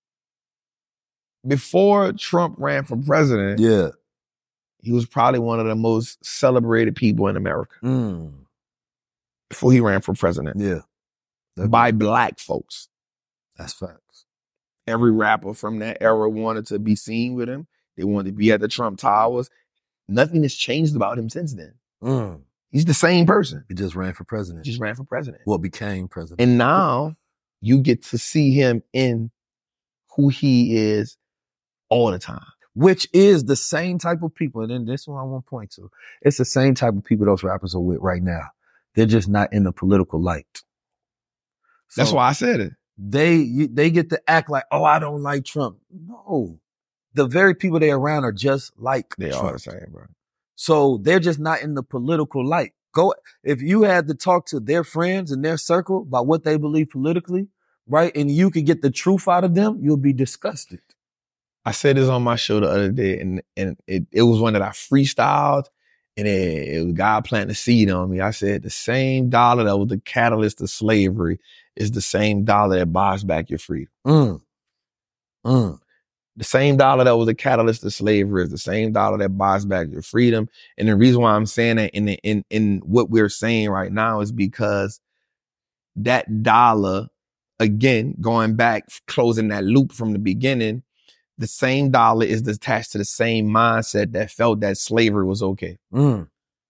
Speaker 4: Before Trump ran for president,
Speaker 3: yeah.
Speaker 4: he was probably one of the most celebrated people in America.
Speaker 3: Mm.
Speaker 4: Before he ran for president,
Speaker 3: Yeah.
Speaker 4: by black folks.
Speaker 3: That's facts.
Speaker 4: Every rapper from that era wanted to be seen with him. They wanted to be at the Trump Towers. Nothing has changed about him since then.
Speaker 3: Mm.
Speaker 4: He's the same person.
Speaker 3: He just ran for president.
Speaker 4: Just ran for president.
Speaker 3: What became president.
Speaker 4: And now you get to see him in who he is all the time.
Speaker 3: Which is the same type of people. And then this one I want to point to. It's the same type of people those rappers are with right now. They're just not in the political light. So
Speaker 4: That's why I said it.
Speaker 3: They, you- they get to act like, oh, I don't like Trump. No. The very people they're around are just like
Speaker 4: They
Speaker 3: Trump.
Speaker 4: are the same, bro.
Speaker 3: So they're just not in the political light. Go, if you had to talk to their friends in their circle about what they believe politically, right? And you could get the truth out of them, you'll be disgusted.
Speaker 4: I said this on my show the other day, and and it, it was one that I freestyled, and it, it was God planting a seed on me. I said the same dollar that was the catalyst of slavery is the same dollar that buys back your freedom.
Speaker 3: Mm. Mm.
Speaker 4: The same dollar that was the catalyst of slavery is the same dollar that buys back your freedom. And the reason why I'm saying that in the, in in what we're saying right now is because that dollar, again, going back, closing that loop from the beginning, the same dollar is attached to the same mindset that felt that slavery was okay.
Speaker 3: Mm.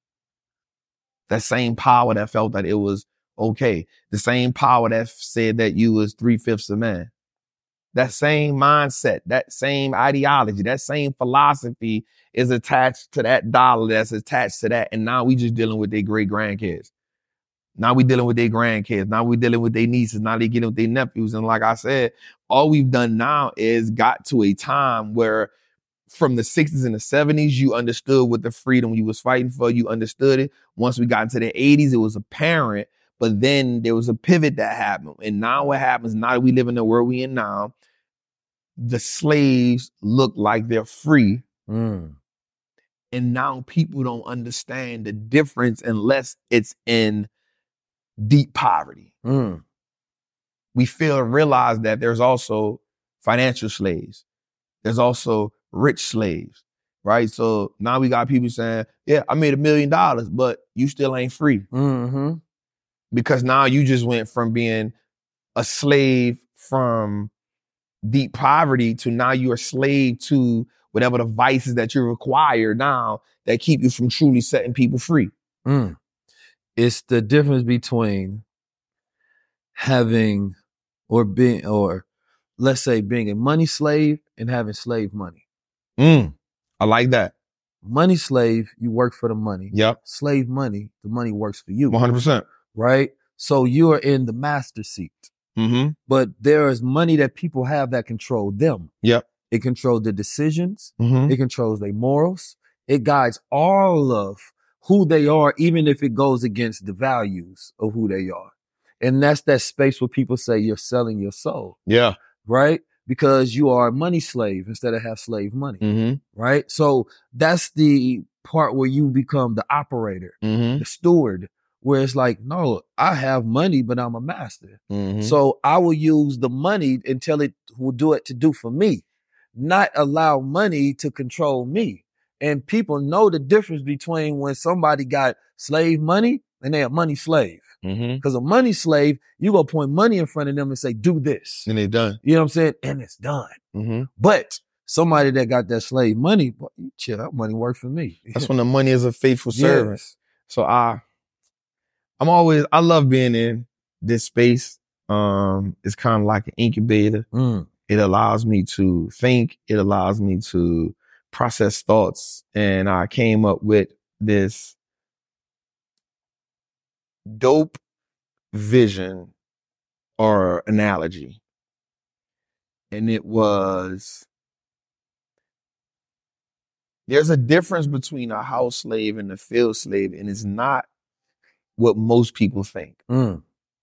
Speaker 4: That same power that felt that it was okay. The same power that said that you was three-fifths a man. That same mindset, that same ideology, that same philosophy is attached to that dollar that's attached to that. And now we just dealing with their great grandkids. Now we dealing with their grandkids. Now we dealing with their nieces. Now they getting with their nephews. And like I said, all we've done now is got to a time where from the sixties and the seventies, you understood what the freedom you was fighting for. You understood it. Once we got into the eighties, it was apparent. But then there was a pivot that happened. And now what happens, now that we live in the world we in now, the slaves look like they're free.
Speaker 3: Mm.
Speaker 4: And now people don't understand the difference unless it's in deep poverty.
Speaker 3: Mm.
Speaker 4: We fail to realize that there's also financial slaves. There's also rich slaves, right? So now we got people saying, yeah, I made a million dollars, but you still ain't free.
Speaker 3: Mm-hmm.
Speaker 4: Because now you just went from being a slave from deep poverty to now you're a slave to whatever the vices that you require now that keep you from truly setting people free.
Speaker 3: Mm. It's the difference between having or being, or let's say being a money slave and having slave money.
Speaker 4: Mm. I like that.
Speaker 3: Money slave, you work for the money.
Speaker 4: Yep.
Speaker 3: Slave money, the money works for you.
Speaker 4: one hundred percent.
Speaker 3: Right? So you are in the master seat.
Speaker 4: Mm-hmm.
Speaker 3: But there is money that people have that control them.
Speaker 4: Yep.
Speaker 3: It controls the decisions.
Speaker 4: Mm-hmm.
Speaker 3: It controls their morals. It guides all of who they are, even if it goes against the values of who they are. And that's that space where people say you're selling your soul.
Speaker 4: Yeah.
Speaker 3: Right? Because you are a money slave instead of have slave money.
Speaker 4: Mm-hmm.
Speaker 3: Right? So that's the part where you become the operator,
Speaker 4: Mm-hmm.
Speaker 3: the steward, where it's like, no, I have money, but I'm a master.
Speaker 4: Mm-hmm.
Speaker 3: So I will use the money until it will do it to do for me, not allow money to control me. And people know the difference between when somebody got slave money and they're a money slave.
Speaker 4: Mm-hmm.
Speaker 3: Because a money slave, you go point money in front of them and say, do this.
Speaker 4: And they done.
Speaker 3: You know what I'm saying? And it's done.
Speaker 4: Mm-hmm.
Speaker 3: But somebody that got that slave money, boy, chill, that money worked for me.
Speaker 4: That's when the money is a faithful servant.
Speaker 3: Yes.
Speaker 4: So I, I'm always, I love being in this space. Um, it's kind of like an incubator.
Speaker 3: Mm.
Speaker 4: It allows me to think. It allows me to process thoughts. And I came up with this dope vision or analogy. And it was, there's a difference between a house slave and a field slave, and it's not what most people think.
Speaker 3: Mm.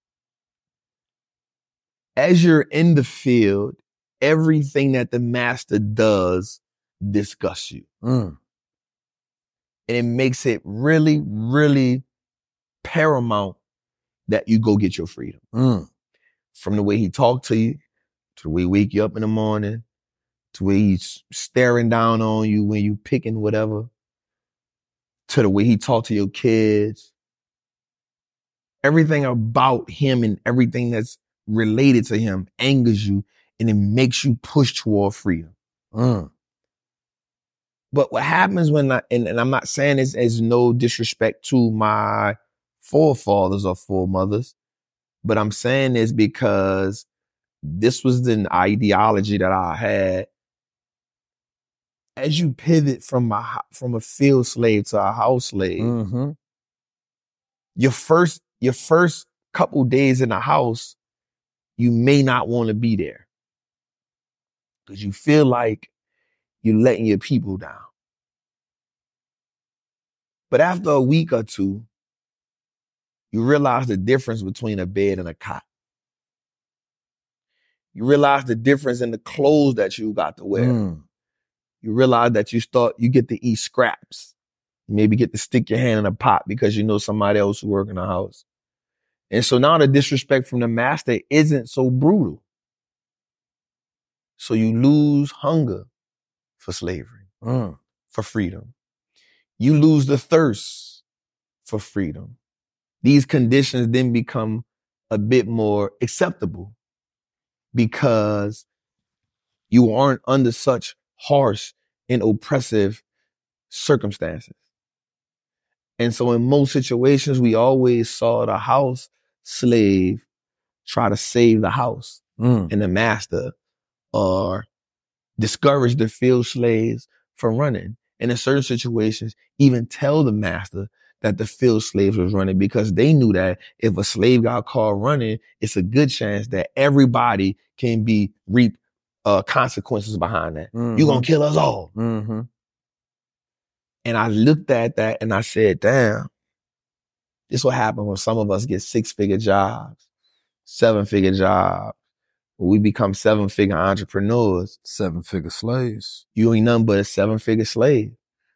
Speaker 4: As you're in the field, everything that the master does disgusts you.
Speaker 3: Mm.
Speaker 4: And it makes it really, really paramount that you go get your freedom.
Speaker 3: Mm.
Speaker 4: From the way he talked to you, to the way he wake you up in the morning, to the way he's staring down on you when you picking whatever, to the way he talked to your kids. Everything about him and everything that's related to him angers you, and it makes you push toward freedom.
Speaker 3: Mm.
Speaker 4: But what happens when I, and, and I'm not saying this as no disrespect to my forefathers or foremothers, but I'm saying this because this was an ideology that I had. As you pivot from a, from a field slave to a house slave,
Speaker 3: Mm-hmm.
Speaker 4: your first, your first couple days in the house, you may not want to be there because you feel like you're letting your people down. But after a week or two, you realize the difference between a bed and a cot. You realize the difference in the clothes that you got to wear.
Speaker 3: Mm.
Speaker 4: You realize that you start, you get to eat scraps. You maybe get to stick your hand in a pot because you know somebody else who work in the house. And so now the disrespect from the master isn't so brutal. So you lose hunger for slavery,
Speaker 3: Mm.
Speaker 4: for freedom. You lose the thirst for freedom. These conditions then become a bit more acceptable because you aren't under such harsh and oppressive circumstances. And so in most situations, we always saw the house slave try to save the house,
Speaker 3: Mm.
Speaker 4: and the master or discourage the field slaves from running. And in certain situations, even tell the master that the field slaves was running because they knew that if a slave got caught running, it's a good chance that everybody can be reap uh, consequences behind that.
Speaker 3: Mm-hmm.
Speaker 4: You're going to kill us all.
Speaker 3: Mm-hmm.
Speaker 4: And I looked at that and I said, damn, this what happens when some of us get six-figure jobs, seven-figure jobs. When we become seven-figure entrepreneurs.
Speaker 3: Seven-figure slaves.
Speaker 4: You ain't nothing but a seven-figure slave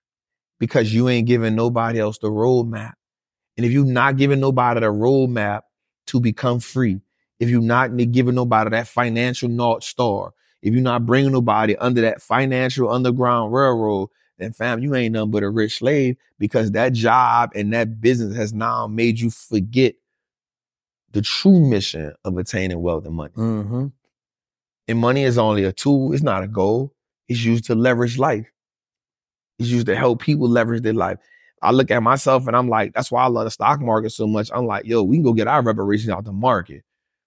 Speaker 4: because you ain't giving nobody else the roadmap. And if you're not giving nobody the roadmap to become free, if you're not giving nobody that financial North Star, if you're not bringing nobody under that financial underground railroad, then fam, you ain't nothing but a rich slave because that job and that business has now made you forget the true mission of attaining wealth and money.
Speaker 3: Mm-hmm.
Speaker 4: And money is only a tool. It's not a goal. It's used to leverage life. It's used to help people leverage their life. I look at myself and I'm like, that's why I love the stock market so much. I'm like, yo, we can go get our reparations out the market.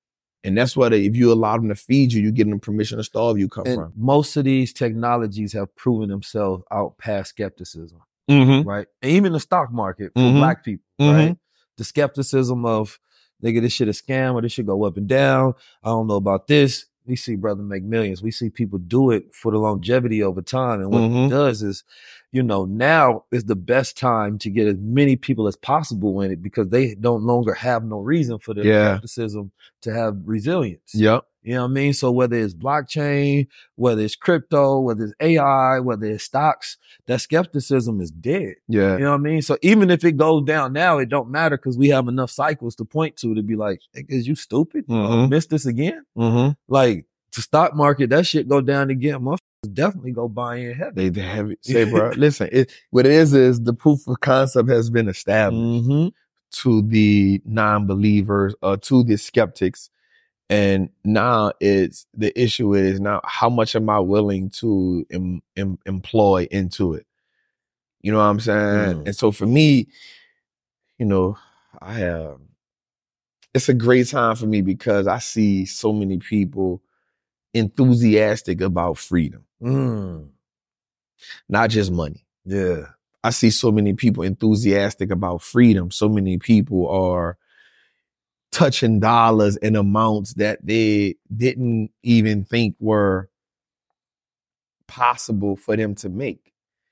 Speaker 4: And that's where if you allow them to feed you, you give them permission to starve you come
Speaker 3: And
Speaker 4: from.
Speaker 3: most of these technologies have proven themselves out past skepticism,
Speaker 4: Mm-hmm.
Speaker 3: right? And even the stock market for
Speaker 4: Mhm.
Speaker 3: black people,
Speaker 4: Mhm.
Speaker 3: right? The skepticism of, nigga, this shit a scam or this shit go up and down. I don't know about this. We see brother make millions. We see people do it for the longevity over time. And what
Speaker 4: Mhm.
Speaker 3: it does is, you know, now is the best time to get as many people as possible in it because they don't longer have no reason for their
Speaker 4: Yeah.
Speaker 3: skepticism to have resilience.
Speaker 4: Yep.
Speaker 3: You know what I mean? So whether it's blockchain, whether it's crypto, whether it's A I, whether it's stocks, that skepticism is dead.
Speaker 4: Yeah.
Speaker 3: You know what I mean? So even if it goes down now, it don't matter because we have enough cycles to point to to be like, is you stupid? You
Speaker 4: Mhm.
Speaker 3: missed this again?
Speaker 4: Mm-hmm.
Speaker 3: Like the stock market, that shit go down again. Motherfuckers definitely go buy in heavy.
Speaker 4: They, they have it. Say, bro, listen, it, what it is is the proof of concept has been established
Speaker 3: Mm-hmm.
Speaker 4: to the non-believers or to the skeptics. And now it's the issue is now how much am I willing to em, em, employ into it? You know what I'm saying?
Speaker 3: Mm.
Speaker 4: And so for me, you know, I have, it's a great time for me because I see so many people enthusiastic about freedom,
Speaker 3: Mm.
Speaker 4: not just money.
Speaker 3: Yeah.
Speaker 4: I see so many people enthusiastic about freedom. So many people are touching dollars and amounts that they didn't even think were possible for them to make.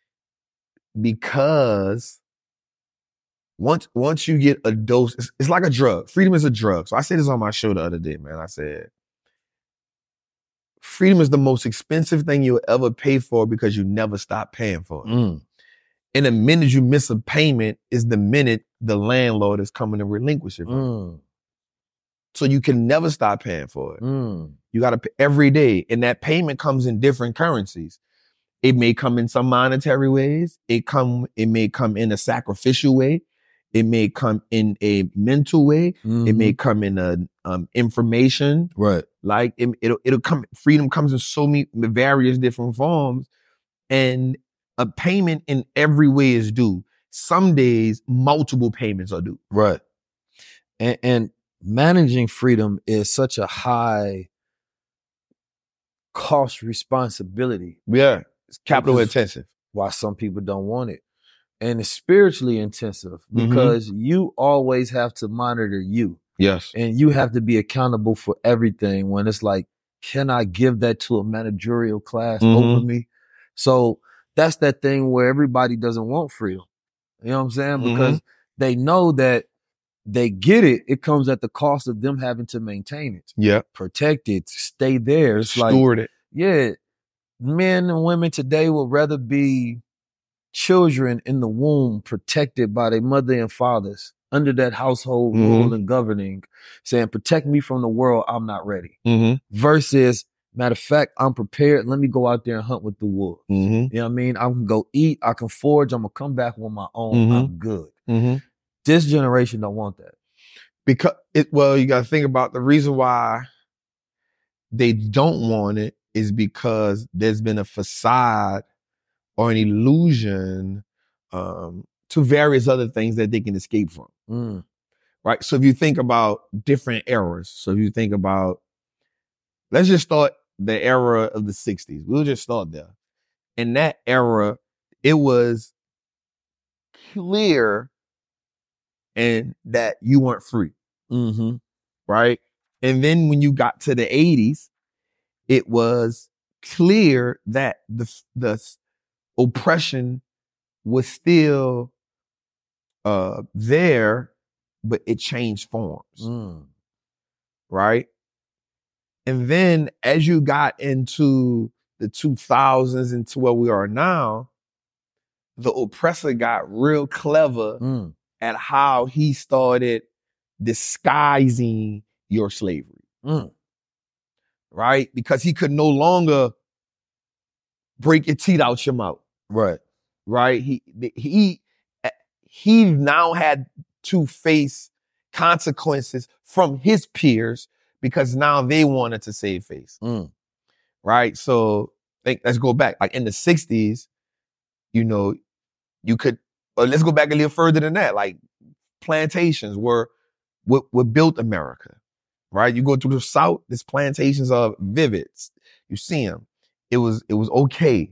Speaker 4: Because once once you get a dose, it's, it's like a drug. Freedom is a drug. So I said this on my show the other day, man. I said, freedom is the most expensive thing you'll ever pay for because you never stop paying for it.
Speaker 3: Mm.
Speaker 4: And the minute you miss a payment is the minute the landlord is coming to relinquish it.
Speaker 3: Mm.
Speaker 4: So you can never stop paying for it.
Speaker 3: Mm.
Speaker 4: You got to pay every day. And that payment comes in different currencies. It may come in some monetary ways. It come. It may come in a sacrificial way. It may come in a mental way.
Speaker 3: Mm-hmm.
Speaker 4: It may come in a um, information.
Speaker 3: Right.
Speaker 4: Like it, it'll it'll come. Freedom comes in so many various different forms, and a payment in every way is due. Some days, multiple payments are due.
Speaker 3: Right. And, and managing freedom is such a high cost responsibility.
Speaker 4: Yeah, it's capital intensive.
Speaker 3: Why some people don't want it. And it's spiritually intensive because mm-hmm. you always have to monitor you.
Speaker 4: Yes.
Speaker 3: And you have to be accountable for everything when it's like, can I give that to a managerial class mm-hmm. over me? So that's that thing where everybody doesn't want freedom. You know what I'm saying? Because mm-hmm. they know that they get it. It comes at the cost of them having to maintain it.
Speaker 4: Yeah.
Speaker 3: Protect it. Stay there. It's
Speaker 4: Steward
Speaker 3: like,
Speaker 4: it.
Speaker 3: Yeah. Men and women today would rather be children in the womb protected by their mother and fathers under that household
Speaker 4: mm-hmm.
Speaker 3: rule and governing, saying, protect me from the world, I'm not ready.
Speaker 4: Mm-hmm.
Speaker 3: Versus, matter of fact, I'm prepared. Let me go out there and hunt with the wolves.
Speaker 4: Mm-hmm.
Speaker 3: You know what I mean? I can go eat. I can forage. I'm going to come back on my own.
Speaker 4: Mm-hmm.
Speaker 3: I'm good.
Speaker 4: Mm-hmm.
Speaker 3: This generation don't want that.
Speaker 4: Because it, well, you got to think about the reason why they don't want it is because there's been a facade or an illusion um, to various other things that they can escape from.
Speaker 3: Mm.
Speaker 4: Right? So if you think about different eras, so if you think about, let's just start the era of the sixties. We'll just start there. In that era, it was clear and that you weren't free.
Speaker 3: Mm-hmm.
Speaker 4: Right? And then when you got to the eighties, it was clear that the, the oppression was still uh, there, but it changed forms.
Speaker 3: Mm.
Speaker 4: Right? And then as you got into the two thousands and to where we are now, the oppressor got real clever
Speaker 3: mm.
Speaker 4: at how he started disguising your slavery.
Speaker 3: Mm.
Speaker 4: Right? Because he could no longer break your teeth out your mouth.
Speaker 3: Right.
Speaker 4: Right? He, he, he now had to face consequences from his peers because now they wanted to save face.
Speaker 3: Mm.
Speaker 4: Right? So think, let's go back. Like in the sixties, you know, you could, or let's go back a little further than that. Like plantations were what, what built America. Right? You go through the South, there's plantations of vivid. You see them. It was, it was okay.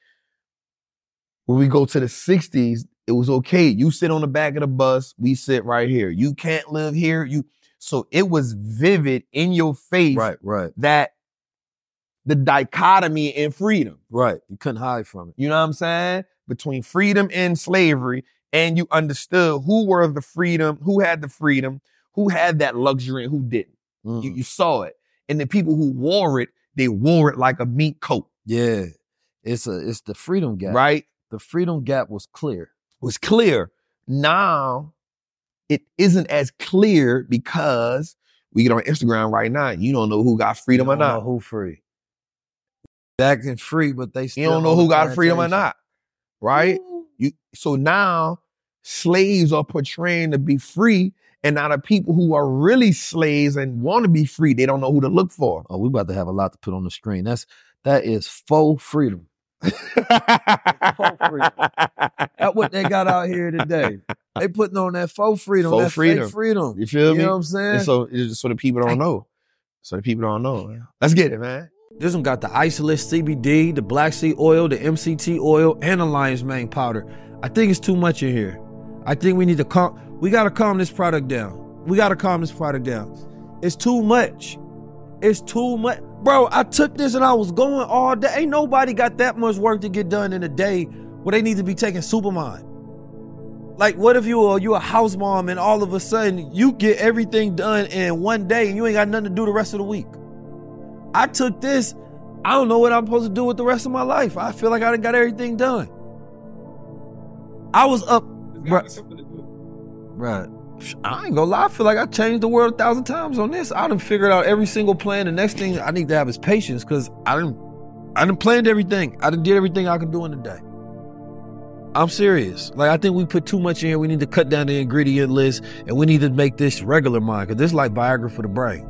Speaker 4: When we go to the sixties, it was okay. You sit on the back of the bus, we sit right here. You can't live here. You so it was vivid in your face
Speaker 3: right, right.
Speaker 4: that the dichotomy in freedom.
Speaker 3: Right. You couldn't hide from it.
Speaker 4: You know what I'm saying? Between freedom and slavery, and you understood who were the freedom, who had the freedom, who had that luxury and who didn't.
Speaker 3: Mm.
Speaker 4: You, you saw it. And the people who wore it, they wore it like a mink coat.
Speaker 3: Yeah. It's a it's the freedom gap.
Speaker 4: Right?
Speaker 3: The freedom gap was clear.
Speaker 4: Was clear. Now, it isn't as clear because we get on Instagram right now. You don't know who got freedom
Speaker 3: you
Speaker 4: or
Speaker 3: don't
Speaker 4: not.
Speaker 3: Know who free? Acting free, but they still
Speaker 4: you don't know who got freedom or not, right? Ooh. You so now slaves are portraying to be free, and now the people who are really slaves and want to be free, they don't know who to look for.
Speaker 3: Oh, we about to have a lot to put on the screen. That's that is faux freedom. Faux freedom. That's what they got out here today. They putting on that faux freedom.
Speaker 4: Faux
Speaker 3: that
Speaker 4: freedom.
Speaker 3: Fake freedom.
Speaker 4: You feel
Speaker 3: you
Speaker 4: me?
Speaker 3: You know what I'm saying?
Speaker 4: And so, it's so the people don't know. So the people don't know. Man. Let's get it, man.
Speaker 3: This one got the Isolate C B D, the Black Seed Oil, the M C T oil, and the Lion's Mane powder. I think it's too much in here. I think we need to calm. We got to calm this product down. We got to calm this product down. It's too much. It's too much. Bro, I took this and I was going all day. Ain't nobody got that much work to get done in a day where they need to be taking Supermind. Like, what if you are you a house mom and all of a sudden you get everything done in one day and you ain't got nothing to do the rest of the week? I took this. I don't know what I'm supposed to do with the rest of my life. I feel like I done got everything done. I was up. Right. I ain't gonna lie. I feel like I changed the world a thousand times on this. I done figured out every single plan. The next thing I need to have is patience because I done, I done planned everything. I done did everything I could do in a day. I'm serious. Like, I think we put too much in here. We need to cut down the ingredient list and we need to make this regular mind because this is like Viagra for the brain.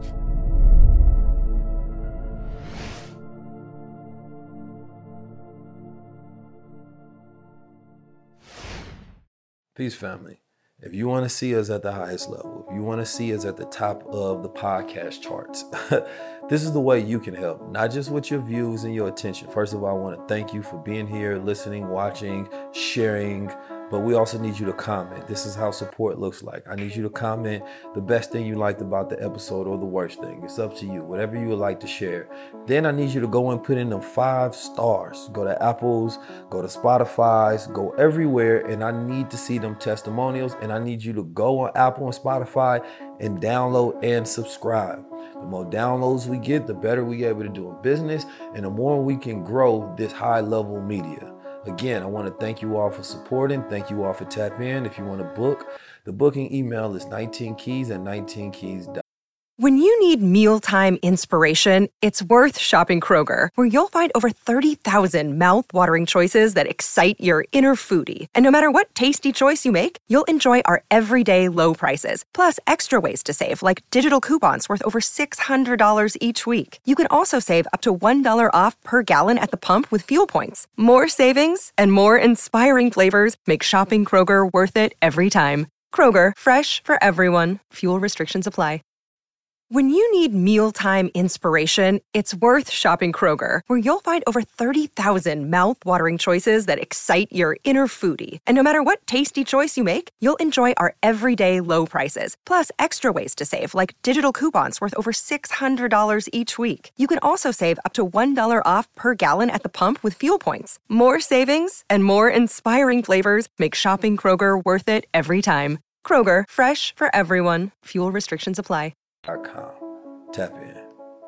Speaker 3: Peace, family. If you want to see us at the highest level, if you want to see us at the top of the podcast charts, this is the way you can help, not just with your views and your attention. First of all, I want to thank you for being here, listening, watching, sharing, but we also need you to comment. This is how support looks like. I need you to comment the best thing you liked about the episode or the worst thing. It's up to you, whatever you would like to share. Then I need you to go and put in them five stars. Go to Apple's, go to Spotify's, go everywhere, and I need to see them testimonials, and I need you to go on Apple and Spotify and download and subscribe. The more downloads we get, the better we are able to do in business, and the more we can grow this high-level media. Again, I want to thank you all for supporting. Thank you all for tapping in. If you want to book, the booking email is nineteen keys at nineteen keys dot com.
Speaker 1: When you need mealtime inspiration, it's worth shopping Kroger, where you'll find over thirty thousand mouth-watering choices that excite your inner foodie. And no matter what tasty choice you make, you'll enjoy our everyday low prices, plus extra ways to save, like digital coupons worth over six hundred dollars each week. You can also save up to one dollar off per gallon at the pump with fuel points. More savings and more inspiring flavors make shopping Kroger worth it every time. Kroger, fresh for everyone. Fuel restrictions apply. When you need mealtime inspiration, it's worth shopping Kroger, where you'll find over thirty thousand mouth-watering choices that excite your inner foodie. And no matter what tasty choice you make, you'll enjoy our everyday low prices, plus extra ways to save, like digital coupons worth over six hundred dollars each week. You can also save up to one dollar off per gallon at the pump with fuel points. More savings and more inspiring flavors make shopping Kroger worth it every time. Kroger, fresh for everyone. Fuel restrictions apply.
Speaker 3: Com. Tap in.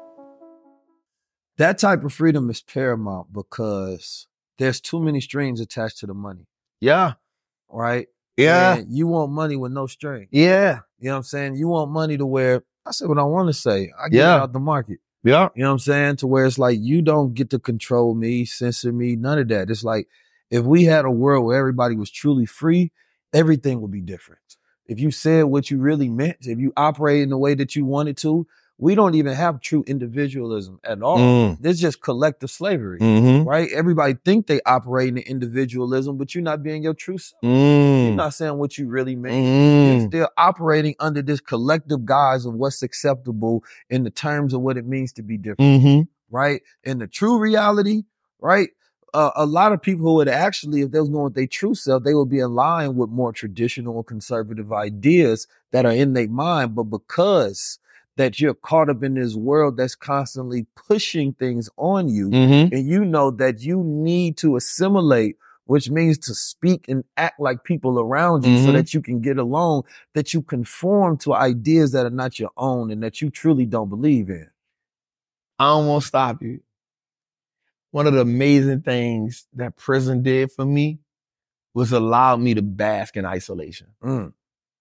Speaker 3: That type of freedom is paramount because there's too many strings attached to the money.
Speaker 4: Yeah.
Speaker 3: Right?
Speaker 4: Yeah.
Speaker 3: And you want money with no string.
Speaker 4: Yeah.
Speaker 3: You know what I'm saying? You want money to where I say what I want to say. I get
Speaker 4: yeah.
Speaker 3: it out the market.
Speaker 4: Yeah.
Speaker 3: You know what I'm saying? To where it's like you don't get to control me, censor me, none of that. It's like if we had a world where everybody was truly free, everything would be different. If you said what you really meant, if you operate in the way that you wanted to, we don't even have true individualism at all.
Speaker 4: Mm.
Speaker 3: There's just collective slavery,
Speaker 4: mm-hmm.
Speaker 3: right? Everybody think they operate in individualism, but you're not being your true self.
Speaker 4: Mm.
Speaker 3: You're not saying what you really mean.
Speaker 4: Mm.
Speaker 3: You're still operating under this collective guise of what's acceptable in the terms of what it means to be different,
Speaker 4: mm-hmm.
Speaker 3: right? In the true reality, right? Uh, a lot of people who would actually, if they was going with their true self, they would be in line with more traditional and conservative ideas that are in their mind. But because that you're caught up in this world that's constantly pushing things on you,
Speaker 4: mm-hmm.
Speaker 3: and you know that you need to assimilate, which means to speak and act like people around you mm-hmm. so that you can get along, that you conform to ideas that are not your own and that you truly don't believe in.
Speaker 4: I don't want to stop you. One of the amazing things that prison did for me was allow me to bask in isolation.
Speaker 3: Mm.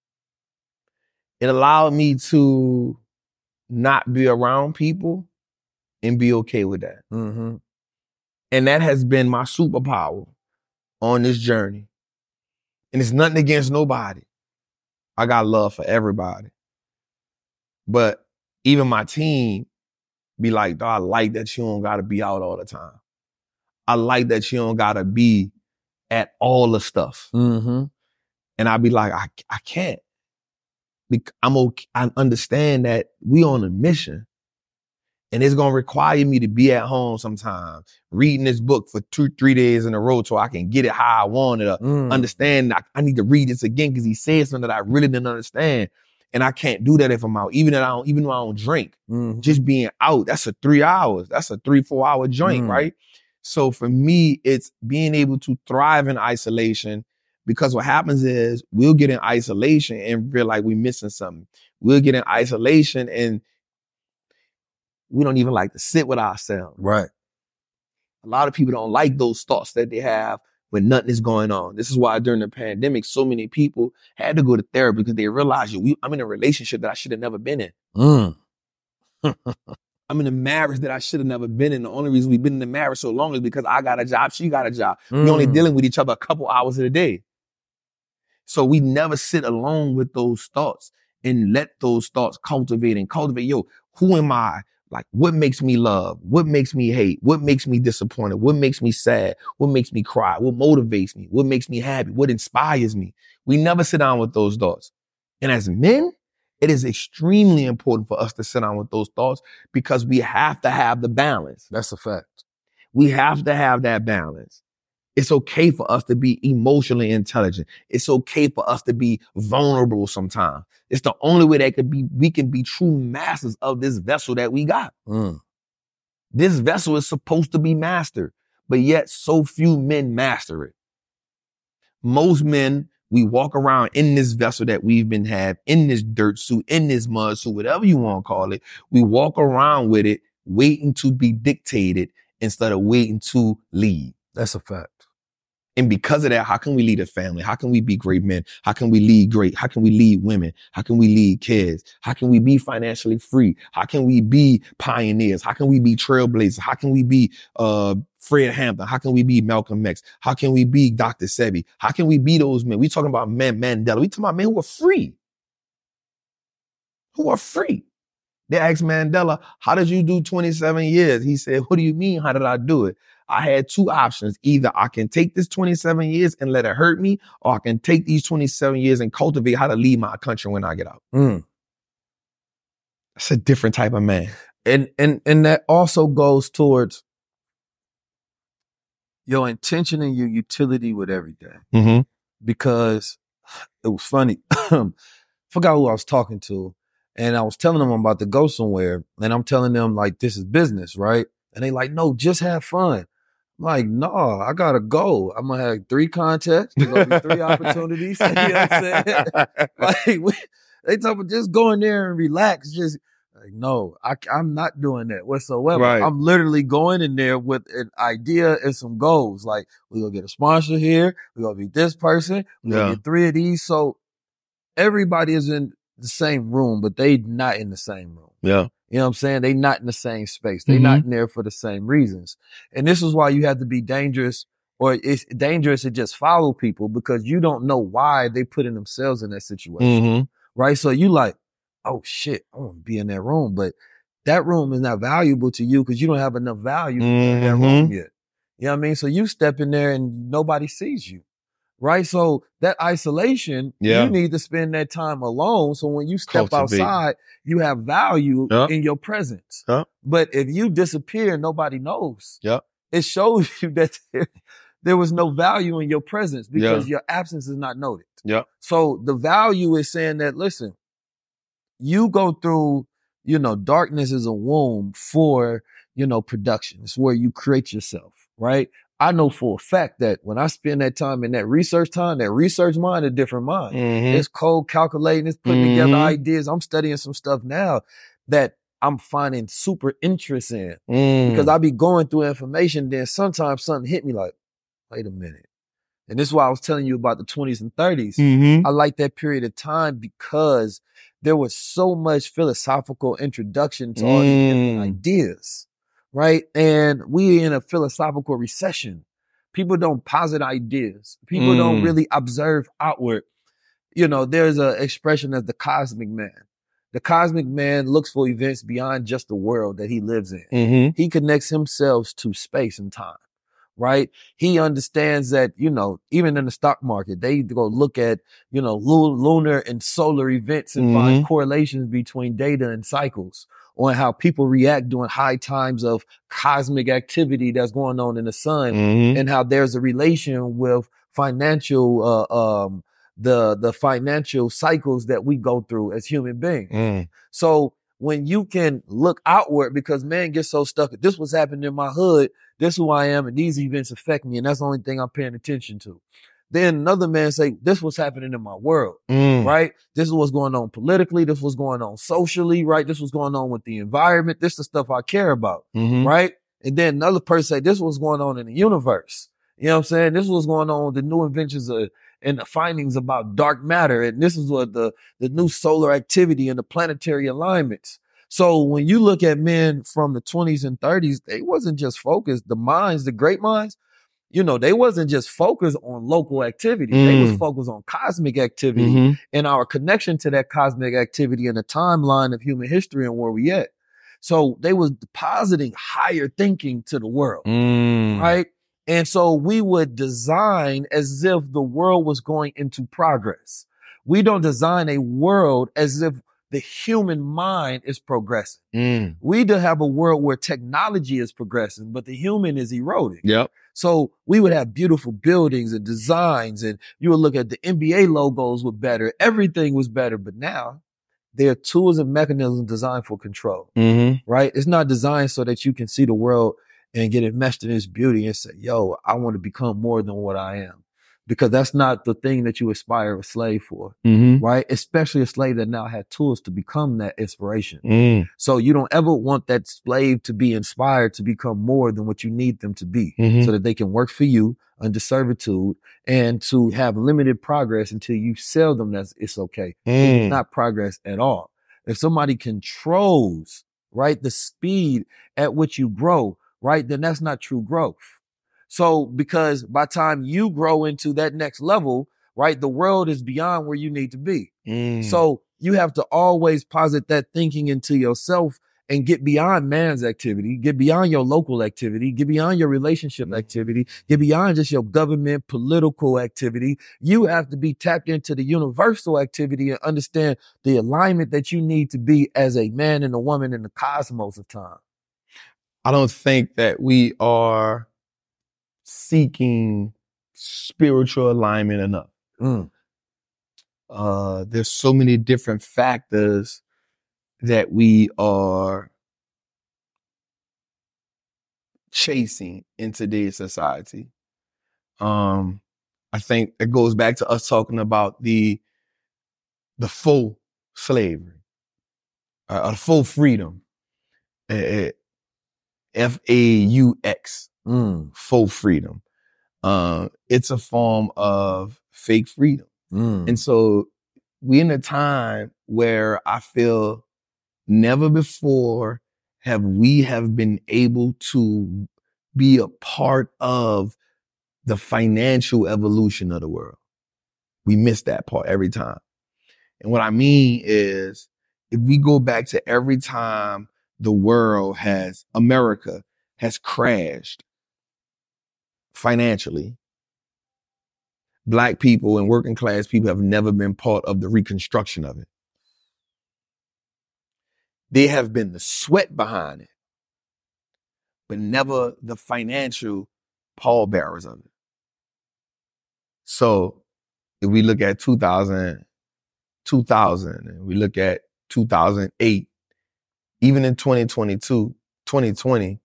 Speaker 4: It allowed me to not be around people and be okay with that.
Speaker 3: Mm-hmm.
Speaker 4: And that has been my superpower on this journey. And it's nothing against nobody. I got love for everybody. But even my team be like, I like that you don't gotta be out all the time. I like that you don't gotta be at all the stuff.
Speaker 3: Mm-hmm.
Speaker 4: And I be like, I I can't. I'm okay. I understand that we on a mission. And it's gonna require me to be at home sometimes, reading this book for two, three days in a row so I can get it how I want it.
Speaker 3: Mm.
Speaker 4: Understand I, I need to read this again because he said something that I really didn't understand. And I can't do that if I'm out. Even if I don't, even though I don't drink, mm-hmm. just being out, that's a three hours. That's a three, four hour joint, mm. right? So for me, it's being able to thrive in isolation, because what happens is we'll get in isolation and feel like we're missing something. We'll get in isolation and we don't even like to sit with ourselves.
Speaker 3: Right.
Speaker 4: A lot of people don't like those thoughts that they have when nothing is going on. This is why during the pandemic, so many people had to go to therapy, because they realized, yo, we, I'm in a relationship that I should have never been in.
Speaker 3: Mm.
Speaker 4: I'm in a marriage that I should have never been in. The only reason we've been in the marriage so long is because I got a job, she got a job. Mm. We're only dealing with each other a couple hours of the day. So we never sit alone with those thoughts and let those thoughts cultivate and cultivate. Yo, who am I? Like, what makes me love? What makes me hate? What makes me disappointed? What makes me sad? What makes me cry? What motivates me? What makes me happy? What inspires me? We never sit down with those thoughts. And as men, it is extremely important for us to sit down with those thoughts, because we have to have the balance.
Speaker 3: That's a fact.
Speaker 4: We have to have that balance. It's okay for us to be emotionally intelligent. It's okay for us to be vulnerable sometimes. It's the only way that could be, we can be true masters of this vessel that we got.
Speaker 3: Mm.
Speaker 4: This vessel is supposed to be mastered, but yet so few men master it. Most men, we walk around in this vessel that we've been had, in this dirt suit, in this mud suit, whatever you want to call it. We walk around with it, waiting to be dictated instead of waiting to lead.
Speaker 3: That's a fact.
Speaker 4: And because of that, how can we lead a family? How can we be great men? How can we lead great? How can we lead women? How can we lead kids? How can we be financially free? How can we be pioneers? How can we be trailblazers? How can we be uh, Fred Hampton? How can we be Malcolm X? How can we be Doctor Sebi? How can we be those men? We talking about men, Mandela. We talking about men who are free. Who are free. They asked Mandela, how did you do twenty-seven years? He said, what do you mean? How did I do it? I had two options. Either I can take this twenty-seven years and let it hurt me, or I can take these twenty-seven years and cultivate how to lead my country when I get out.
Speaker 3: Mm.
Speaker 4: That's a different type of man.
Speaker 3: And, and, and that also goes towards your intention and your utility with everything.
Speaker 4: Mm-hmm.
Speaker 3: Because it was funny. Forgot who I was talking to. And I was telling them I'm about to go somewhere. And I'm telling them, like, this is business, right? And they like, no, just have fun. I'm like, no, I gotta go. I'm gonna have three contests. There's gonna be three opportunities. You know what I'm saying? Like, we, they talk about just go in there and relax. Just like, no, I, I'm not doing that whatsoever.
Speaker 4: Right.
Speaker 3: I'm literally going in there with an idea and some goals. Like, we're gonna get a sponsor here. We're gonna be this person. We're gonna
Speaker 4: Yeah.
Speaker 3: get three of these. So everybody is in the same room, but they not in the same room.
Speaker 4: Yeah.
Speaker 3: You know what I'm saying? They not in the same space. They
Speaker 4: Mhm.
Speaker 3: not in there for the same reasons. And this is why you have to be dangerous, or it's dangerous to just follow people, because you don't know why they putting themselves in that situation.
Speaker 4: Mm-hmm.
Speaker 3: Right? So you like, oh shit, I want to be in that room, but that room is not valuable to you because you don't have enough value in that
Speaker 4: Mhm.
Speaker 3: room yet. You know what I mean? So you step in there and nobody sees you. Right? So that isolation,
Speaker 4: Yeah.
Speaker 3: you need to spend that time alone. So when you step
Speaker 4: Cultivate.
Speaker 3: outside, you have value
Speaker 4: Yeah.
Speaker 3: in your presence.
Speaker 4: Yeah.
Speaker 3: But if you disappear, nobody knows.
Speaker 4: Yeah.
Speaker 3: It shows you that there, there was no value in your presence because
Speaker 4: Yeah.
Speaker 3: your absence is not noted.
Speaker 4: Yeah.
Speaker 3: So the value is saying that, listen, you go through, you know, darkness is a womb for, you know, production. It's where you create yourself, right? I know for a fact that when I spend that time in that research time, that research mind, a different mind.
Speaker 4: Mhm.
Speaker 3: It's cold calculating, it's putting together
Speaker 4: Mhm.
Speaker 3: ideas. I'm studying some stuff now that I'm finding super interest in
Speaker 4: Mm.
Speaker 3: because I be going through information. Then sometimes something hit me like, wait a minute. And this is why I was telling you about the twenties and thirties.
Speaker 4: Mhm.
Speaker 3: I like that period of time because there was so much philosophical introduction to all these different
Speaker 4: Mm.
Speaker 3: ideas, right? And we in a philosophical recession. People don't posit ideas. People
Speaker 4: Mm.
Speaker 3: don't really observe outward. You know, there's an expression as the cosmic man. The cosmic man looks for events beyond just the world that he lives in.
Speaker 4: Mhm.
Speaker 3: He connects himself to space and time, right? He understands that, you know, even in the stock market, they go look at, you know, lu- lunar and solar events and find
Speaker 4: Mhm.
Speaker 3: correlations between data and cycles on how people react during high times of cosmic activity that's going on in the sun
Speaker 4: Mhm.
Speaker 3: and how there's a relation with financial, uh, um, the, the financial cycles that we go through as human beings.
Speaker 4: Mm.
Speaker 3: So when you can look outward, because man gets so stuck, this was happening in my hood, this is who I am, and these events affect me, and that's the only thing I'm paying attention to. Then another man say, this was happening in my world,
Speaker 4: Mm.
Speaker 3: right? This is what's going on politically. This was going on socially, right? This was going on with the environment. This is the stuff I care about,
Speaker 4: Mm-hmm.
Speaker 3: right? And then another person say, this was going on in the universe. You know what I'm saying? This was going on with the new inventions of, and the findings about dark matter. And this is what the, the new solar activity and the planetary alignments. So when you look at men from the twenties and thirties, they wasn't just focused. The minds, the great minds, you know, they wasn't just focused on local activity.
Speaker 4: Mm.
Speaker 3: They was focused on cosmic activity
Speaker 4: Mm-hmm.
Speaker 3: and our connection to that cosmic activity and the timeline of human history and where we at. So they was depositing higher thinking to the world,
Speaker 4: Mm.
Speaker 3: right? And so we would design as if the world was going into progress. We don't design a world as if the human mind is progressing.
Speaker 4: Mm.
Speaker 3: We do have a world where technology is progressing, but the human is eroding.
Speaker 4: Yep.
Speaker 3: So we would have beautiful buildings and designs, and you would look at the N B A logos were better. Everything was better. But now there are tools and mechanisms designed for control,
Speaker 4: Mm-hmm.
Speaker 3: right? It's not designed so that you can see the world and get enmeshed in its beauty and say, yo, I want to become more than what I am. Because that's not the thing that you aspire a slave for,
Speaker 4: Mm-hmm.
Speaker 3: right? Especially a slave that now had tools to become that inspiration.
Speaker 4: Mm.
Speaker 3: So you don't ever want that slave to be inspired to become more than what you need them to be,
Speaker 4: Mhm.
Speaker 3: so that they can work for you under servitude and to have limited progress until you sell them that it's okay.
Speaker 4: Mm.
Speaker 3: It's not progress at all. If somebody controls, right, the speed at which you grow, right, then that's not true growth. So because by the time you grow into that next level, right, the world is beyond where you need to be.
Speaker 4: Mm.
Speaker 3: So you have to always posit that thinking into yourself and get beyond man's activity, get beyond your local activity, get beyond your relationship activity, get beyond just your government, political activity. You have to be tapped into the universal activity and understand the alignment that you need to be as a man and a woman in the cosmos of time.
Speaker 4: I don't think that we are seeking spiritual alignment enough.
Speaker 3: Mm.
Speaker 4: Uh, there's so many different factors that we are chasing in today's society. Um, I think it goes back to us talking about the the full slavery, uh, or full freedom, uh, F A U X,
Speaker 3: Mm.
Speaker 4: full freedom. Uh, it's a form of fake freedom.
Speaker 3: Mm.
Speaker 4: And so we're in a time where I feel never before have we have been able to be a part of the financial evolution of the world. We miss that part every time. And what I mean is, if we go back to every time the world has, America has crashed financially, Black people and working class people have never been part of the reconstruction of it. They have been the sweat behind it, but never the financial pallbearers of it. So if we look at two thousand, two thousand, and we look at two thousand eight, even in twenty twenty-two, twenty twenty,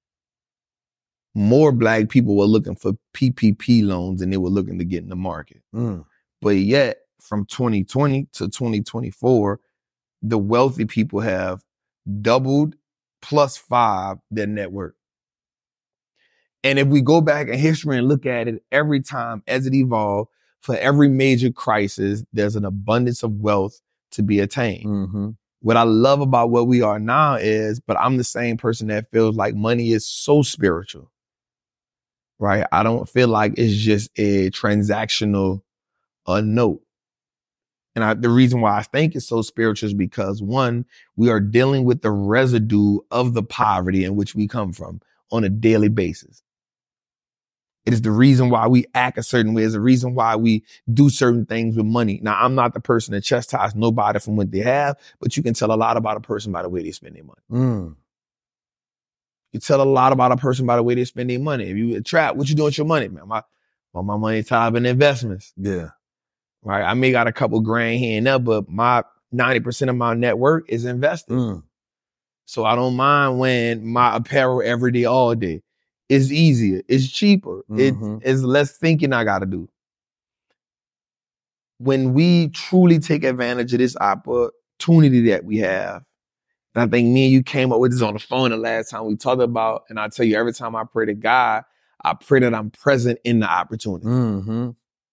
Speaker 4: more Black people were looking for P P P loans than they were looking to get in the market.
Speaker 3: Mm.
Speaker 4: But yet, from twenty twenty to twenty twenty-four, the wealthy people have doubled plus five their net worth. And if we go back in history and look at it, every time as it evolved, for every major crisis, there's an abundance of wealth to be attained.
Speaker 3: Mm-hmm.
Speaker 4: What I love about where we are now is, but I'm the same person that feels like money is so spiritual, right? I don't feel like it's just a transactional uh, note. And I, the reason why I think it's so spiritual is because, one, we are dealing with the residue of the poverty in which we come from on a daily basis. It is the reason why we act a certain way. It's the reason why we do certain things with money. Now, I'm not the person that chastise nobody from what they have, but you can tell a lot about a person by the way they spend their money.
Speaker 3: Mm.
Speaker 4: You tell a lot about a person by the way they spend their money. If you a trap, what you doing with your money, man? My, well, my money tied up in investments.
Speaker 3: Yeah.
Speaker 4: right? I may got a couple grand here and there, but my ninety percent of my net worth is invested.
Speaker 3: Mm.
Speaker 4: So I don't mind when my apparel every day, all day. It's easier. It's cheaper.
Speaker 3: Mm-hmm.
Speaker 4: It's, it's less thinking I got to do. When we truly take advantage of this opportunity that we have, and I think me and you came up with this on the phone the last time we talked about, and I tell you, every time I pray to God, I pray that I'm present in the opportunity.
Speaker 3: Mm-hmm.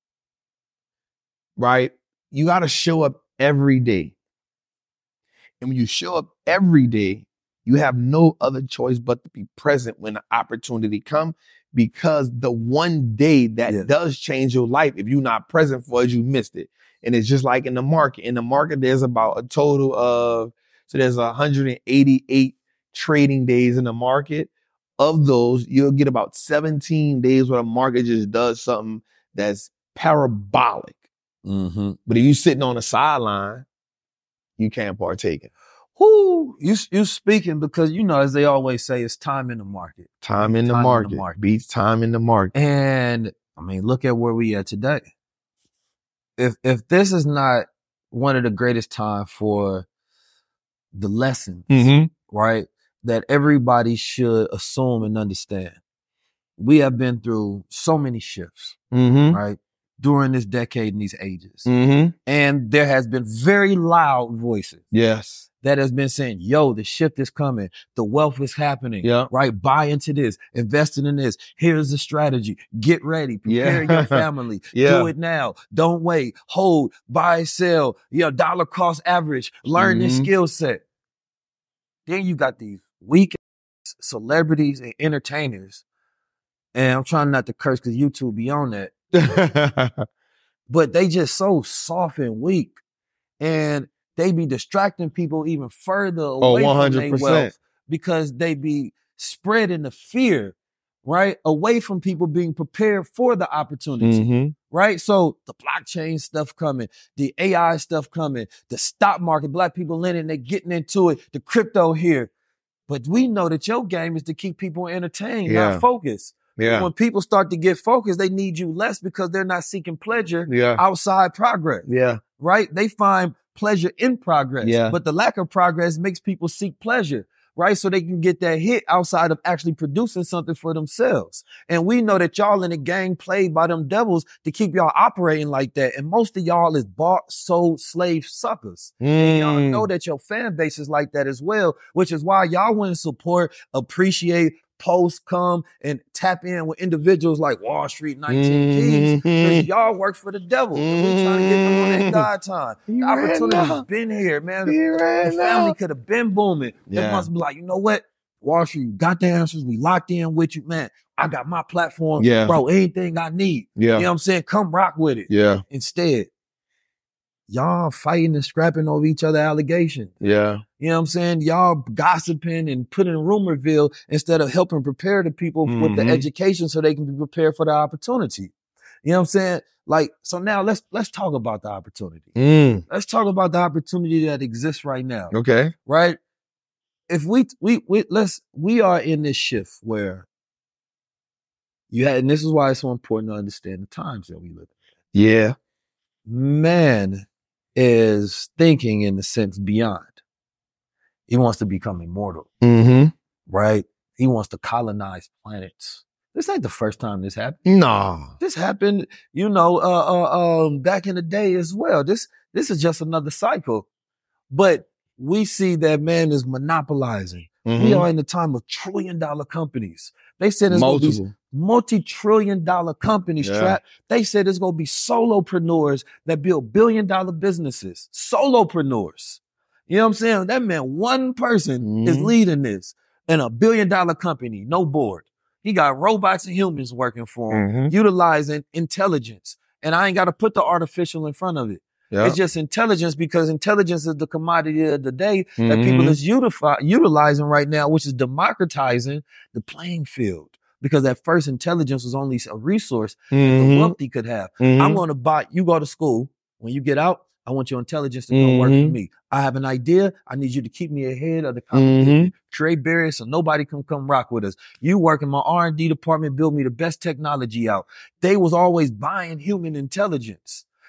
Speaker 4: Right? You got to show up every day. And when you show up every day, you have no other choice but to be present when the opportunity comes, because the one day that
Speaker 3: Yeah.
Speaker 4: does change your life, if you're not present for it, you missed it. And it's just like in the market. In the market, there's about a total of, so there's one hundred eighty-eight trading days in the market. Of those, you'll get about seventeen days where the market just does something that's parabolic.
Speaker 3: Mm-hmm.
Speaker 4: But if you're sitting on the sideline, you can't partake in.
Speaker 3: Whoo, you you speaking because, you know, as they always say, it's time in the market.
Speaker 4: Time in the
Speaker 3: Time in the
Speaker 4: market.
Speaker 3: market.
Speaker 4: Beats time in the market.
Speaker 3: And I mean, look at where we are today. If if this is not one of the greatest time for the lessons,
Speaker 4: Mm-hmm.
Speaker 3: right, that everybody should assume and understand. We have been through so many shifts,
Speaker 4: Mm-hmm.
Speaker 3: right, during this decade and these ages.
Speaker 4: Mm-hmm.
Speaker 3: And there has been very loud voices
Speaker 4: Yes.
Speaker 3: that has been saying, yo, the shift is coming. The wealth is happening,
Speaker 4: Yeah.
Speaker 3: right? Buy into this, invest in this. Here's the strategy. Get ready. Prepare
Speaker 4: Yeah.
Speaker 3: your family.
Speaker 4: Yeah.
Speaker 3: Do it now. Don't wait. Hold, buy, sell, you know, dollar cost average. Learn this
Speaker 4: Mhm.
Speaker 3: skill set. Then you got these weak celebrities and entertainers. And I'm trying not to curse because YouTube be on that. But they just so soft and weak. And they be distracting people even further away from their
Speaker 4: one hundred percent.
Speaker 3: wealth because they be spreading the fear, right? Away from people being prepared for the opportunity,
Speaker 4: Mm-hmm.
Speaker 3: right? So the blockchain stuff coming, the A I stuff coming, the stock market, black people lending, they getting into it, the crypto here. But we know that your game is to keep people entertained,
Speaker 4: Yeah.
Speaker 3: not focused.
Speaker 4: Yeah.
Speaker 3: When people start to get focused, they need you less because they're not seeking pleasure
Speaker 4: Yeah.
Speaker 3: outside progress,
Speaker 4: Yeah.
Speaker 3: right? They find pleasure in progress,
Speaker 4: Yeah.
Speaker 3: but the lack of progress makes people seek pleasure, right? So they can get that hit outside of actually producing something for themselves. And we know that y'all in a gang played by them devils to keep y'all operating like that. And most of y'all is bought, sold, slave suckers. And y'all
Speaker 4: Mm.
Speaker 3: know that your fan base is like that as well, which is why y'all wouldn't support, appreciate, post, come, and tap in with individuals like Wall Street, nineteen Keys, because
Speaker 4: Mhm.
Speaker 3: y'all work for the devil. And we trying to get them on that
Speaker 4: Mhm.
Speaker 3: God time.
Speaker 4: He
Speaker 3: The
Speaker 4: ran
Speaker 3: opportunity's
Speaker 4: out.
Speaker 3: been here, man.
Speaker 4: He
Speaker 3: The,
Speaker 4: ran
Speaker 3: the family
Speaker 4: out.
Speaker 3: could have been booming. They
Speaker 4: Yeah.
Speaker 3: must be like, you know what? Wall Street, you got the answers. We locked in with you, man. I got my platform.
Speaker 4: Yeah.
Speaker 3: Bro, anything I need.
Speaker 4: Yeah.
Speaker 3: You know what I'm saying? Come rock with it.
Speaker 4: Yeah.
Speaker 3: Instead, y'all fighting and scrapping over each other allegations.
Speaker 4: Yeah.
Speaker 3: You know what I'm saying? Y'all gossiping and putting rumorville instead of helping prepare the people with the
Speaker 4: Mhm.
Speaker 3: education so they can be prepared for the opportunity. You know what I'm saying? Like, so now let's let's talk about the opportunity.
Speaker 4: Mm.
Speaker 3: Let's talk about the opportunity that exists right now.
Speaker 4: Okay.
Speaker 3: Right? If we we we let's we are in this shift where you had, and this is why it's so important to understand the times that we live in.
Speaker 4: Yeah.
Speaker 3: Man is thinking in the sense beyond. He wants to become immortal,
Speaker 4: Mm-hmm.
Speaker 3: right? He wants to colonize planets. This ain't the first time this happened.
Speaker 4: No.
Speaker 3: This happened, you know, uh, uh, um, back in the day as well. This this is just another cycle. But we see that man is monopolizing. We
Speaker 4: Mhm.
Speaker 3: are in the time of trillion dollar companies. They said it's going to be
Speaker 4: Multiple.
Speaker 3: multi-trillion dollar companies,
Speaker 4: Yeah.
Speaker 3: Trap. They said it's going to be solopreneurs that build billion dollar businesses. Solopreneurs. You know what I'm saying? That meant one person is
Speaker 4: Mhm.
Speaker 3: leading this in a billion dollar company, no board. He got robots and humans working for him,
Speaker 4: Mhm.
Speaker 3: utilizing intelligence. And I ain't got to put the artificial in front of it.
Speaker 4: Yeah.
Speaker 3: It's just intelligence, because intelligence is the commodity of the day that people
Speaker 4: Mhm.
Speaker 3: is utify, utilizing right now, which is democratizing the playing field. Because at first intelligence was only a resource that the
Speaker 4: Mhm.
Speaker 3: wealthy could have.
Speaker 4: Mhm.
Speaker 3: I'm going to buy, you go to school. When you get out, I want your intelligence to go work for
Speaker 4: Mhm.
Speaker 3: me. I have an idea. I need you to keep me ahead of the competition.
Speaker 4: Mhm.
Speaker 3: Create barriers so nobody can come rock with us. You work in my R and D department, build me the best technology out. They was always buying human intelligence.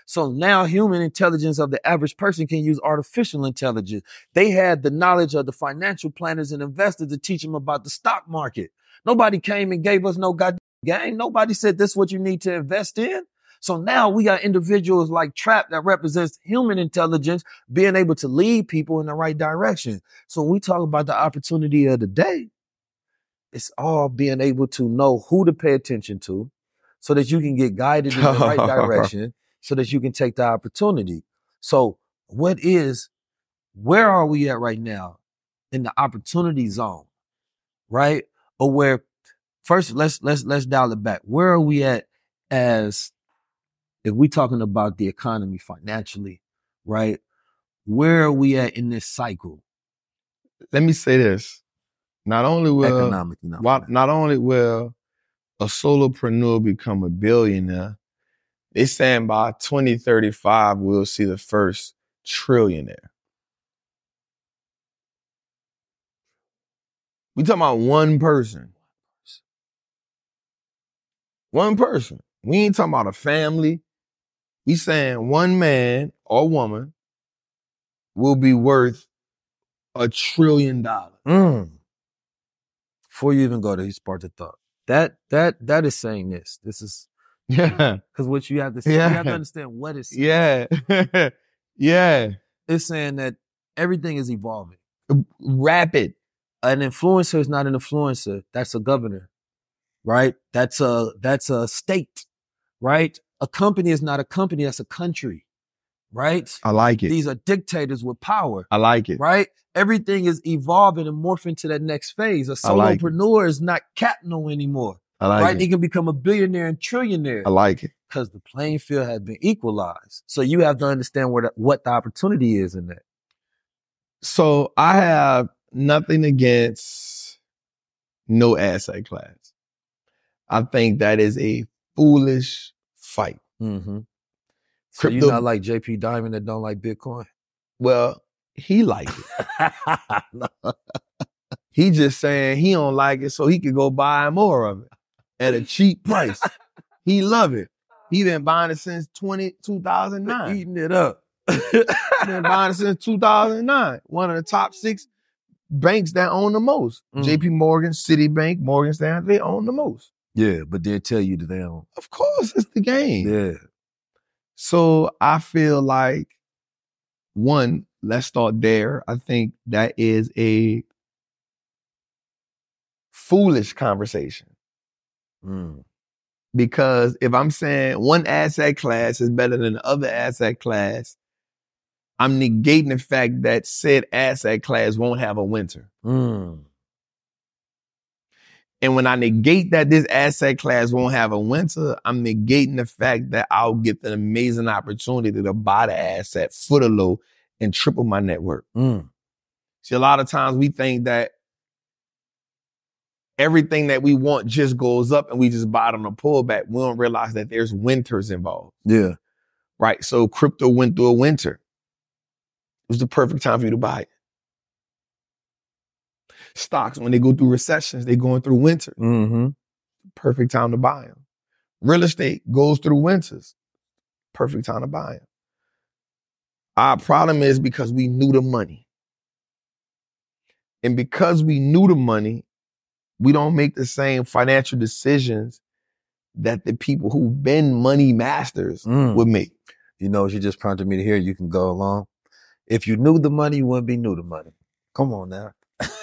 Speaker 3: So now human intelligence of the average person can use artificial intelligence. They had the knowledge of the financial planners and investors to teach them about the stock market. Nobody came and gave us no goddamn game. Nobody said this is what you need to invest in. So now we got individuals like Trap that represents human intelligence being able to lead people in the right direction. So when we talk about the opportunity of the day, it's all being able to know who to pay attention to so that you can get guided in the right direction so that you can take the opportunity. So what is, where are we at right now in the opportunity zone, right? Or where, first, let's, let's, let's dial it back. Where are we at as, if we're talking about the economy financially, right? Where are we at in this cycle?
Speaker 4: Let me say this. Not only will,
Speaker 3: Economically, not
Speaker 4: not, not only will a solopreneur become a billionaire, they saying by twenty thirty-five, we'll see the first trillionaire. We talking about one person. One person. We ain't talking about a family. We saying one man or woman will be worth a trillion dollars.
Speaker 3: Mm. Before you even go there, you sparked a thought. That that that is saying this. This is
Speaker 4: yeah.
Speaker 3: Because what you have to say,
Speaker 4: yeah.
Speaker 3: you have to understand what it's saying.
Speaker 4: Yeah. yeah.
Speaker 3: It's saying that everything is evolving.
Speaker 4: Rapid.
Speaker 3: An influencer is not an influencer. That's a governor, right? That's a that's a state, right? A company is not a company. That's a country, right?
Speaker 4: I like it.
Speaker 3: These are dictators with power.
Speaker 4: I like it.
Speaker 3: Right? Everything is evolving and morphing to that next phase. A solopreneur like is not Capno anymore.
Speaker 4: I like
Speaker 3: right?
Speaker 4: it.
Speaker 3: He can become a billionaire and trillionaire.
Speaker 4: I like it.
Speaker 3: Because the playing field has been equalized. So you have to understand where the, what the opportunity is in that.
Speaker 4: So I have nothing against no asset class. I think that is a foolish fight.
Speaker 3: Mm-hmm. So
Speaker 4: Crypto,
Speaker 3: you're not like J P Diamond that don't like Bitcoin?
Speaker 4: Well, he like it. He just saying he don't like it so he could go buy more of it at a cheap price. He love it. He been buying it since twenty, two thousand nine.
Speaker 3: Eating it up.
Speaker 4: Been buying it since two thousand nine. One of the top six banks that own the most. Mm. J P Morgan, Citibank, Morgan Stanley, they own the most.
Speaker 3: Yeah, but they'll tell you that they own.
Speaker 4: Of course, it's the game.
Speaker 3: Yeah.
Speaker 4: So I feel like, one, let's start there. I think that is a foolish conversation.
Speaker 3: Mm.
Speaker 4: Because if I'm saying one asset class is better than the other asset class, I'm negating the fact that said asset class won't have a winter.
Speaker 3: Mm.
Speaker 4: And when I negate that this asset class won't have a winter, I'm negating the fact that I'll get the amazing opportunity to buy the asset foot or low and triple my net worth.
Speaker 3: Mm.
Speaker 4: See, a lot of times we think that everything that we want just goes up and we just buy it on a pullback. We don't realize that there's winters involved.
Speaker 3: Yeah.
Speaker 4: Right? So crypto went through a winter. It was the perfect time for you to buy it. Stocks, when they go through recessions, they're going through winter.
Speaker 3: Mm-hmm.
Speaker 4: Perfect time to buy them. Real estate goes through winters. Perfect time to buy them. Our problem is because we knew the money. And because we knew the money, we don't make the same financial decisions that the people who've been money masters mm. would make.
Speaker 3: You know, she just prompted me to hear, you can go along. If you knew the money, you wouldn't be new to money. Come on now.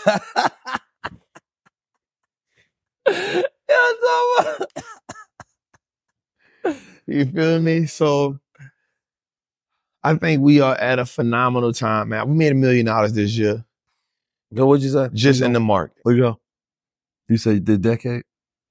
Speaker 4: You feel me? So I think we are at a phenomenal time, man. We made a million dollars this year.
Speaker 3: Yo, what'd you say?
Speaker 4: Just in the market.
Speaker 3: Where'd you go? You say the decade?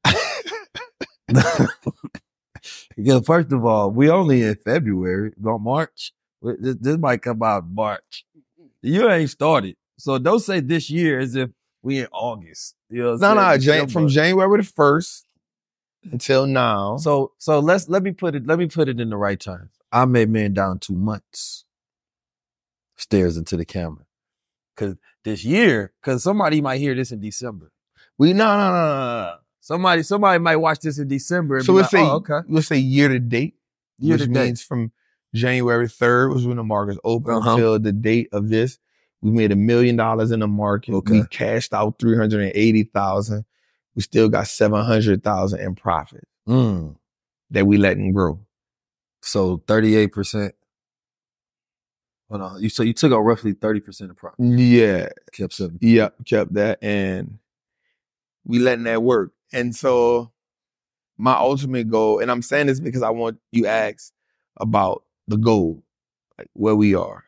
Speaker 3: Yeah, first of all, we only in February, not March. This, this might come out in March. The year ain't started. So don't say this year as if we in August. You know what
Speaker 4: no,
Speaker 3: I'm
Speaker 4: no, Jan- from January the first until now.
Speaker 3: So so let's let me put it let me put it in the right terms. I made man down two months. Stares into the camera. Cause this year, cause somebody might hear this in December.
Speaker 4: We no no no no no.
Speaker 3: Somebody somebody might watch this in December and
Speaker 4: so
Speaker 3: be
Speaker 4: let's
Speaker 3: like,
Speaker 4: say
Speaker 3: oh, okay.
Speaker 4: Let's say year to date.
Speaker 3: Year
Speaker 4: which
Speaker 3: to date
Speaker 4: means from January third was when the markets opened
Speaker 3: Uh-huh.
Speaker 4: until the date of this. We made a million dollars in the market.
Speaker 3: Okay.
Speaker 4: We cashed out three hundred eighty thousand. We still got seven hundred thousand in profit
Speaker 3: Mm.
Speaker 4: that we letting grow.
Speaker 3: So thirty-eight percent. Hold on. You so you took out roughly thirty percent of profit.
Speaker 4: Yeah.
Speaker 3: Kept seven.
Speaker 4: Yep, kept that. And we letting that work. And so my ultimate goal, and I'm saying this because I want you to ask about the goal, like where we are.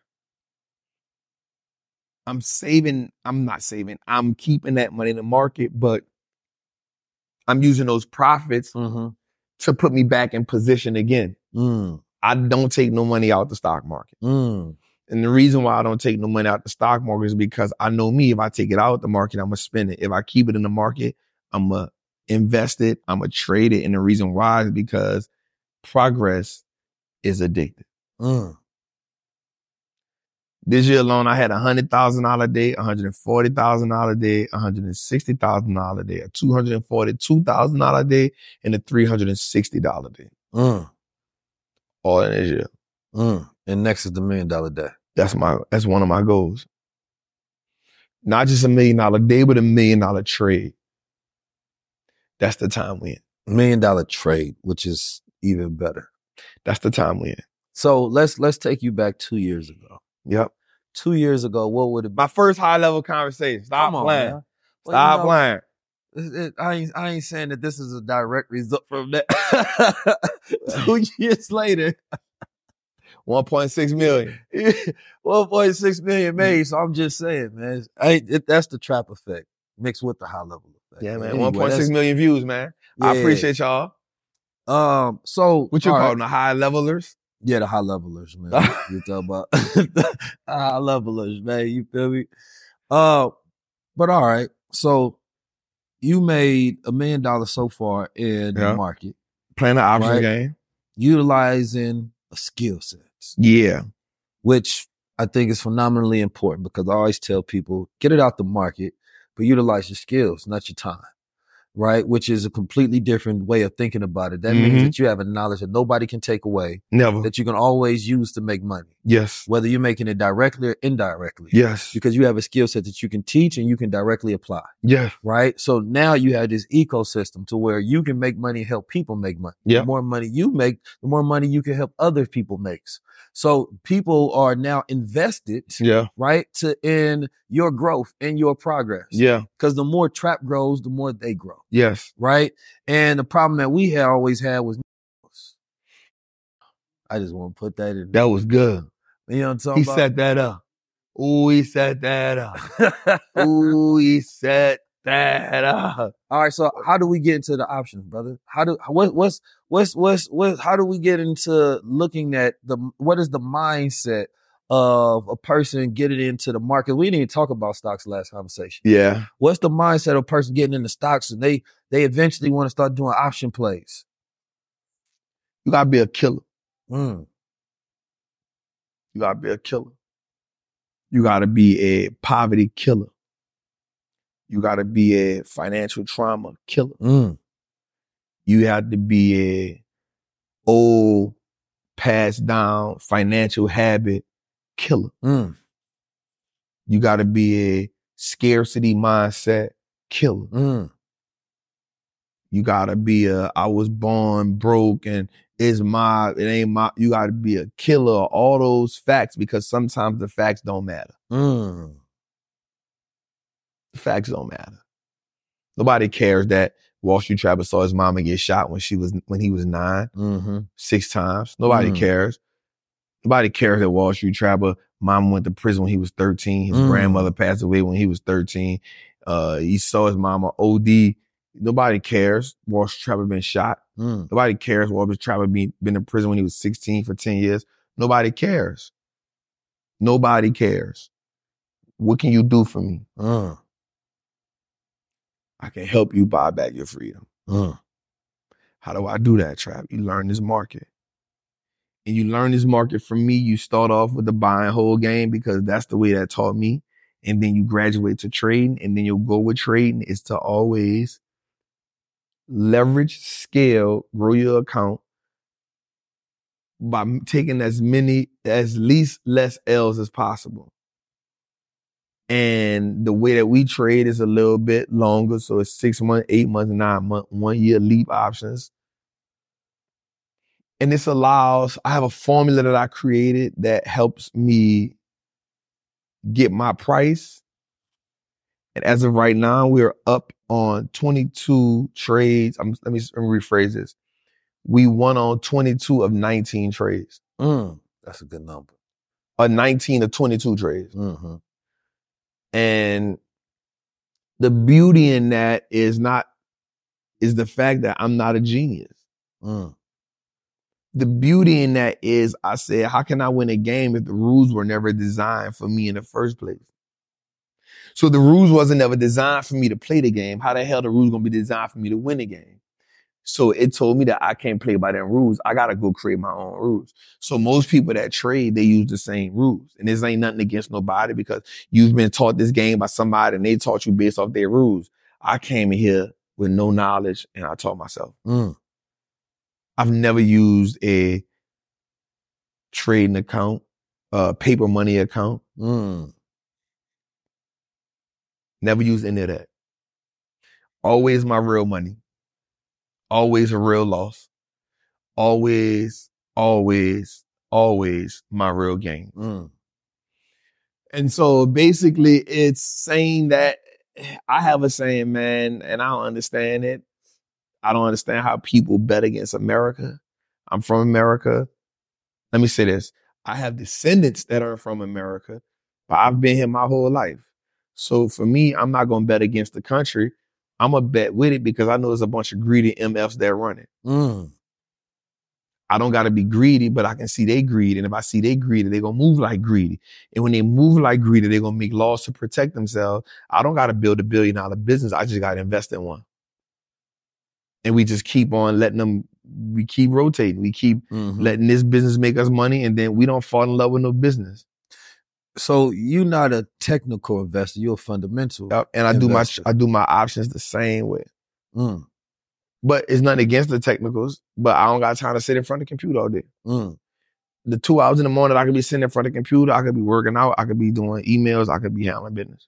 Speaker 4: I'm saving, I'm not saving, I'm keeping that money in the market, but I'm using those profits
Speaker 3: Mm-hmm.
Speaker 4: to put me back in position again.
Speaker 3: Mm.
Speaker 4: I don't take no money out the stock market.
Speaker 3: Mm.
Speaker 4: And the reason why I don't take no money out the stock market is because I know me, if I take it out the market, I'm going to spend it. If I keep it in the market, I'm going to invest it, I'm going to trade it. And the reason why is because progress is addictive.
Speaker 3: Mm.
Speaker 4: This year alone, I had a one hundred thousand dollars a day, one hundred forty thousand dollars a day, one hundred sixty thousand dollars a day, a two hundred forty-two thousand dollars a day, and a three hundred sixty dollars a day.
Speaker 3: Mm.
Speaker 4: All in this year.
Speaker 3: Mm. And next is the million dollar day.
Speaker 4: That's my, that's one of my goals. Not just a million dollar day, but a million dollar trade. That's the time we in.
Speaker 3: Million dollar trade, which is even better.
Speaker 4: That's the time we in.
Speaker 3: So let's let's take you back two years ago.
Speaker 4: Yep.
Speaker 3: Two years ago, what would it be?
Speaker 4: My first high level conversation. Stop
Speaker 3: Come on,
Speaker 4: playing.
Speaker 3: man. Well,
Speaker 4: Stop
Speaker 3: you know,
Speaker 4: playing.
Speaker 3: It, it, I ain't I ain't saying that this is a direct result from that. Two years later,
Speaker 4: one point six million.
Speaker 3: one point six million made. So I'm just saying, man, I, it, that's the trap effect mixed with the high level effect.
Speaker 4: Yeah, man.
Speaker 3: Anyway,
Speaker 4: one point six
Speaker 3: that's-
Speaker 4: million views, man. I
Speaker 3: Yeah.
Speaker 4: appreciate y'all.
Speaker 3: Um, so
Speaker 4: What you
Speaker 3: all
Speaker 4: call
Speaker 3: right.
Speaker 4: them? The high levelers?
Speaker 3: Yeah, the high levelers, man. You talk about high levelers, man. You feel me? Uh, but all right. So you made a million dollars so far in
Speaker 4: Yeah.
Speaker 3: the market,
Speaker 4: Playing the options
Speaker 3: Right.
Speaker 4: game.
Speaker 3: utilizing a skill set,
Speaker 4: Yeah.
Speaker 3: which I think is phenomenally important because I always tell people, get it out the market, but utilize your skills, not your time. Right? Which is a completely different way of thinking about it. That
Speaker 4: Mhm.
Speaker 3: means that you have a knowledge that nobody can take away,
Speaker 4: Never.
Speaker 3: that you can always use to make money,
Speaker 4: Yes.
Speaker 3: whether you're making it directly or indirectly.
Speaker 4: Yes.
Speaker 3: Because you have a skill set that you can teach and you can directly apply.
Speaker 4: Yes.
Speaker 3: Right? So now you have this ecosystem to where you can make money and help people make money.
Speaker 4: Yeah.
Speaker 3: The more money you make, the more money you can help other people make. So people are now invested,
Speaker 4: Yeah.
Speaker 3: right, to in your growth and your progress.
Speaker 4: Yeah.
Speaker 3: Because the more Trap grows, the more they grow.
Speaker 4: Yes.
Speaker 3: Right? And the problem that we had always had was I just want to put that in.
Speaker 4: That was good.
Speaker 3: You know what I'm talking
Speaker 4: He
Speaker 3: about?
Speaker 4: set that up. Ooh, he set that up. Ooh, he set that up.
Speaker 3: All right, so how do we get into the options, brother? How do what, what's what's what's what? How do we get into looking at the what is the mindset of a person getting into the market? We didn't even talk about stocks last conversation.
Speaker 4: Yeah.
Speaker 3: What's the mindset of a person getting into stocks and they they eventually want to start doing option plays?
Speaker 4: You gotta be a killer.
Speaker 3: Mm.
Speaker 4: You gotta be a killer. You gotta be a poverty killer. You gotta be a financial trauma killer.
Speaker 3: Mm.
Speaker 4: You have to be a old, passed down financial habit killer.
Speaker 3: Mm.
Speaker 4: You gotta be a scarcity mindset killer.
Speaker 3: Mm.
Speaker 4: You gotta be a I was born broke and it's my it ain't my you gotta be a killer of all those facts because sometimes the facts don't matter.
Speaker 3: Mm.
Speaker 4: The facts don't matter. Nobody cares that Wall Street Trapper saw his mama get shot when she was when he was nine,
Speaker 3: Mm-hmm.
Speaker 4: six times. Nobody
Speaker 3: Mm.
Speaker 4: cares. Nobody cares that Wall Street Trapper mom went to prison when he was thirteen. His
Speaker 3: Mm.
Speaker 4: grandmother passed away when he was thirteen. Uh, he saw his mama O D. Nobody cares. Wall Street Trapper been shot.
Speaker 3: Mm.
Speaker 4: Nobody cares. Wall Street Trapper been, been in prison when he was sixteen for ten years. Nobody cares. Nobody cares. What can you do for me?
Speaker 3: Mm.
Speaker 4: I can help you buy back your freedom.
Speaker 3: Mm.
Speaker 4: How do I do that, Trap? You learn this market. And you learn this market from me. You start off with the buy and hold game because that's the way that taught me. And then you graduate to trading. And then you'll go with trading is to always leverage, scale, grow your account by taking as many, as least less L's as possible. And the way that we trade is a little bit longer. So it's six months, eight months, nine months, one year leap options. And this allows, I have a formula that I created that helps me get my price. And as of right now, we're up on twenty-two trades. I'm, let, me, let me rephrase this. We won on twenty-two of nineteen trades.
Speaker 3: Mm, that's a good number.
Speaker 4: Or nineteen of twenty-two trades.
Speaker 3: Mm-hmm.
Speaker 4: And the beauty in that is not, is the fact that I'm not a genius.
Speaker 3: Mm.
Speaker 4: The beauty in that is I said, how can I win a game if the rules were never designed for me in the first place? So the rules wasn't never designed for me to play the game. How the hell the rules gonna be designed for me to win the game? So it told me that I can't play by them rules. I gotta go create my own rules. So most people that trade, they use the same rules. And this ain't nothing against nobody because you've been taught this game by somebody and they taught you based off their rules. I came in here with no knowledge and I taught myself.
Speaker 3: Mm.
Speaker 4: I've never used a trading account, a paper money account.
Speaker 3: Mm.
Speaker 4: Never used any of that. Always my real money. Always a real loss. Always, always, always my real gain.
Speaker 3: Mm.
Speaker 4: And so basically it's saying that I have a saying, man, and I don't understand it. I don't understand how people bet against America. I'm from America. Let me say this. I have descendants that are from America, but I've been here my whole life. So for me, I'm not going to bet against the country. I'm going to bet with it because I know there's a bunch of greedy M Fs that run it.
Speaker 3: Mm.
Speaker 4: I don't got to be greedy, but I can see they greedy. And if I see they greedy, they're going to move like greedy. And when they move like greedy, they're going to make laws to protect themselves. I don't got to build a billion dollar business. I just got to invest in one. And we just keep on letting them, we keep rotating. We keep
Speaker 3: Mm-hmm.
Speaker 4: letting this business make us money. And then we don't fall in love with no business.
Speaker 3: So you're not a technical investor. You're a fundamental.
Speaker 4: Yep. And I
Speaker 3: investor.
Speaker 4: do my, I do my options the same way.
Speaker 3: Mm.
Speaker 4: But it's nothing against the technicals, but I don't got time to sit in front of the computer all day.
Speaker 3: Mm.
Speaker 4: The two hours in the morning, I could be sitting in front of the computer. I could be working out. I could be doing emails. I could be handling business.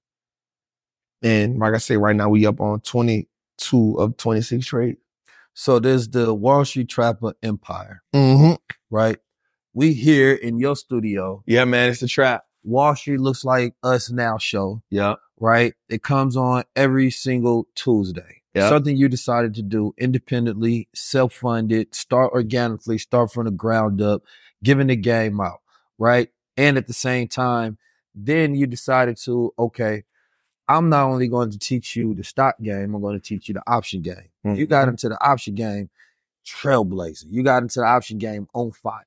Speaker 4: And like I say, right now we up on twenty-two of twenty-six trades.
Speaker 3: So there's the Wall Street Trapper Empire,
Speaker 4: Mm-hmm.
Speaker 3: right? We here in your studio.
Speaker 4: Yeah, man, it's a trap.
Speaker 3: Wall Street Looks Like Us Now show,
Speaker 4: Yeah.
Speaker 3: right? It comes on every single Tuesday.
Speaker 4: Yeah.
Speaker 3: Something you decided to do independently, self-funded, start organically, start from the ground up, giving the game out, right? And at the same time, then you decided to, okay, I'm not only going to teach you the stock game, I'm going to teach you the option game.
Speaker 4: Mm-hmm.
Speaker 3: You got into the option game trailblazer. You got into the option game on fire.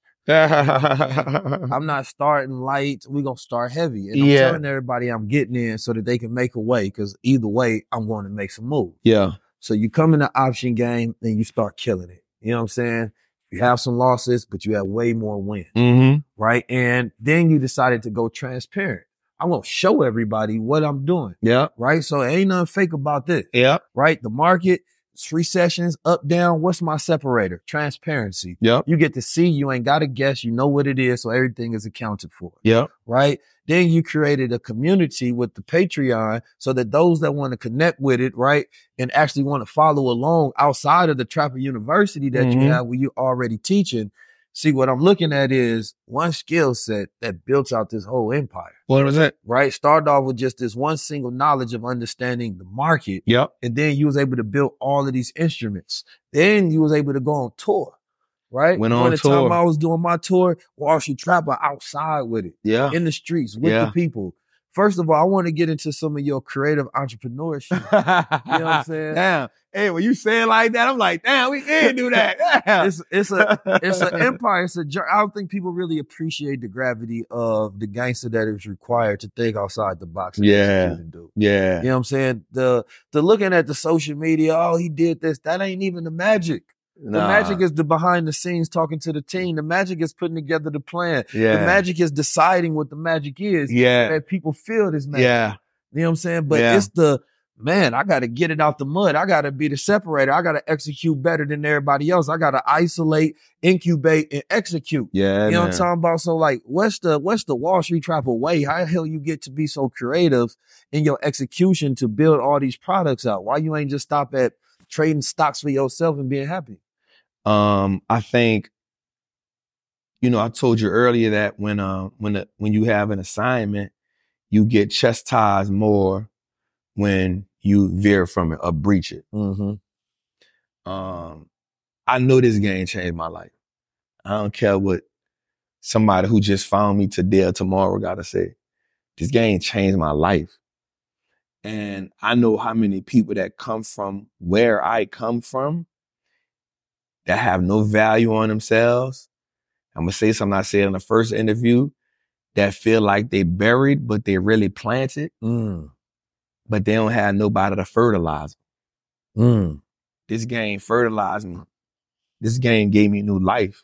Speaker 3: I'm not starting light. We're going to start heavy. And I'm
Speaker 4: Yeah.
Speaker 3: telling everybody I'm getting in so that they can make a way, because either way, I'm going to make some moves.
Speaker 4: Yeah.
Speaker 3: So you come in the option game and you start killing it. You know what I'm saying? You have some losses, but you have way more wins,
Speaker 4: Mm-hmm.
Speaker 3: right? And then you decided to go transparent. I'm going to show everybody what I'm doing,
Speaker 4: Yeah.
Speaker 3: right? So ain't nothing fake about this,
Speaker 4: Yeah.
Speaker 3: right? The market, three sessions, up, down. What's my separator? Transparency.
Speaker 4: Yeah.
Speaker 3: You get to see, you ain't got to guess. You know what it is. So everything is accounted for,
Speaker 4: Yeah.
Speaker 3: right? Then you created a community with the Patreon so that those that want to connect with it, right, and actually want to follow along outside of the Trapper University that
Speaker 4: Mhm.
Speaker 3: you have where you're already teaching. See, what I'm looking at is one skill set that built out this whole empire,
Speaker 4: What was it?
Speaker 3: right? Started off with just this one single knowledge of understanding the market.
Speaker 4: Yep.
Speaker 3: And then you was able to build all of these instruments. Then you was able to go on tour, right?
Speaker 4: Went
Speaker 3: During
Speaker 4: on
Speaker 3: the
Speaker 4: tour.
Speaker 3: time I was doing my tour, Wall Street Trapper outside with it,
Speaker 4: Yeah.
Speaker 3: in the streets with
Speaker 4: Yeah.
Speaker 3: the people. First of all, I want to get into some of your creative entrepreneurship. You know what I'm saying?
Speaker 4: Damn. Hey, when you say it like that, I'm like, damn, we can't do that. Damn.
Speaker 3: It's it's a it's an empire. It's a jour- I don't think people really appreciate the gravity of the gangster that is required to think outside the box. And
Speaker 4: Yeah.
Speaker 3: execute and do.
Speaker 4: Yeah.
Speaker 3: You know what I'm saying? The the looking at the social media, oh, he did this. That ain't even the magic. The
Speaker 4: Nah.
Speaker 3: magic is the behind the scenes talking to the team. The magic is putting together the plan.
Speaker 4: Yeah.
Speaker 3: The magic is deciding what the magic is.
Speaker 4: Yeah.
Speaker 3: That people feel this magic.
Speaker 4: Yeah.
Speaker 3: You know what I'm saying? But
Speaker 4: Yeah.
Speaker 3: it's the man, I got to get it out the mud. I got to be the separator. I got to execute better than everybody else. I got to isolate, incubate, and execute.
Speaker 4: Yeah,
Speaker 3: you know
Speaker 4: man.
Speaker 3: what I'm talking about? So like, what's the what's the Wall Street Trapper way? How the hell you get to be so creative in your execution to build all these products out? Why you ain't just stop at trading stocks for yourself and being happy?
Speaker 4: Um, I think, you know, I told you earlier that when uh when the, when you have an assignment, you get chastised more when you veer from it or breach it.
Speaker 3: Mm-hmm.
Speaker 4: Um, I know this game changed my life. I don't care what somebody who just found me today or tomorrow gotta say. This game changed my life. And I know how many people that come from where I come from that have no value on themselves. I'm gonna say something I said in the first interview, that feel like they buried, but they really planted.
Speaker 3: Mm.
Speaker 4: But they don't have nobody to fertilize.
Speaker 3: Mm.
Speaker 4: This game fertilized me. This game gave me new life.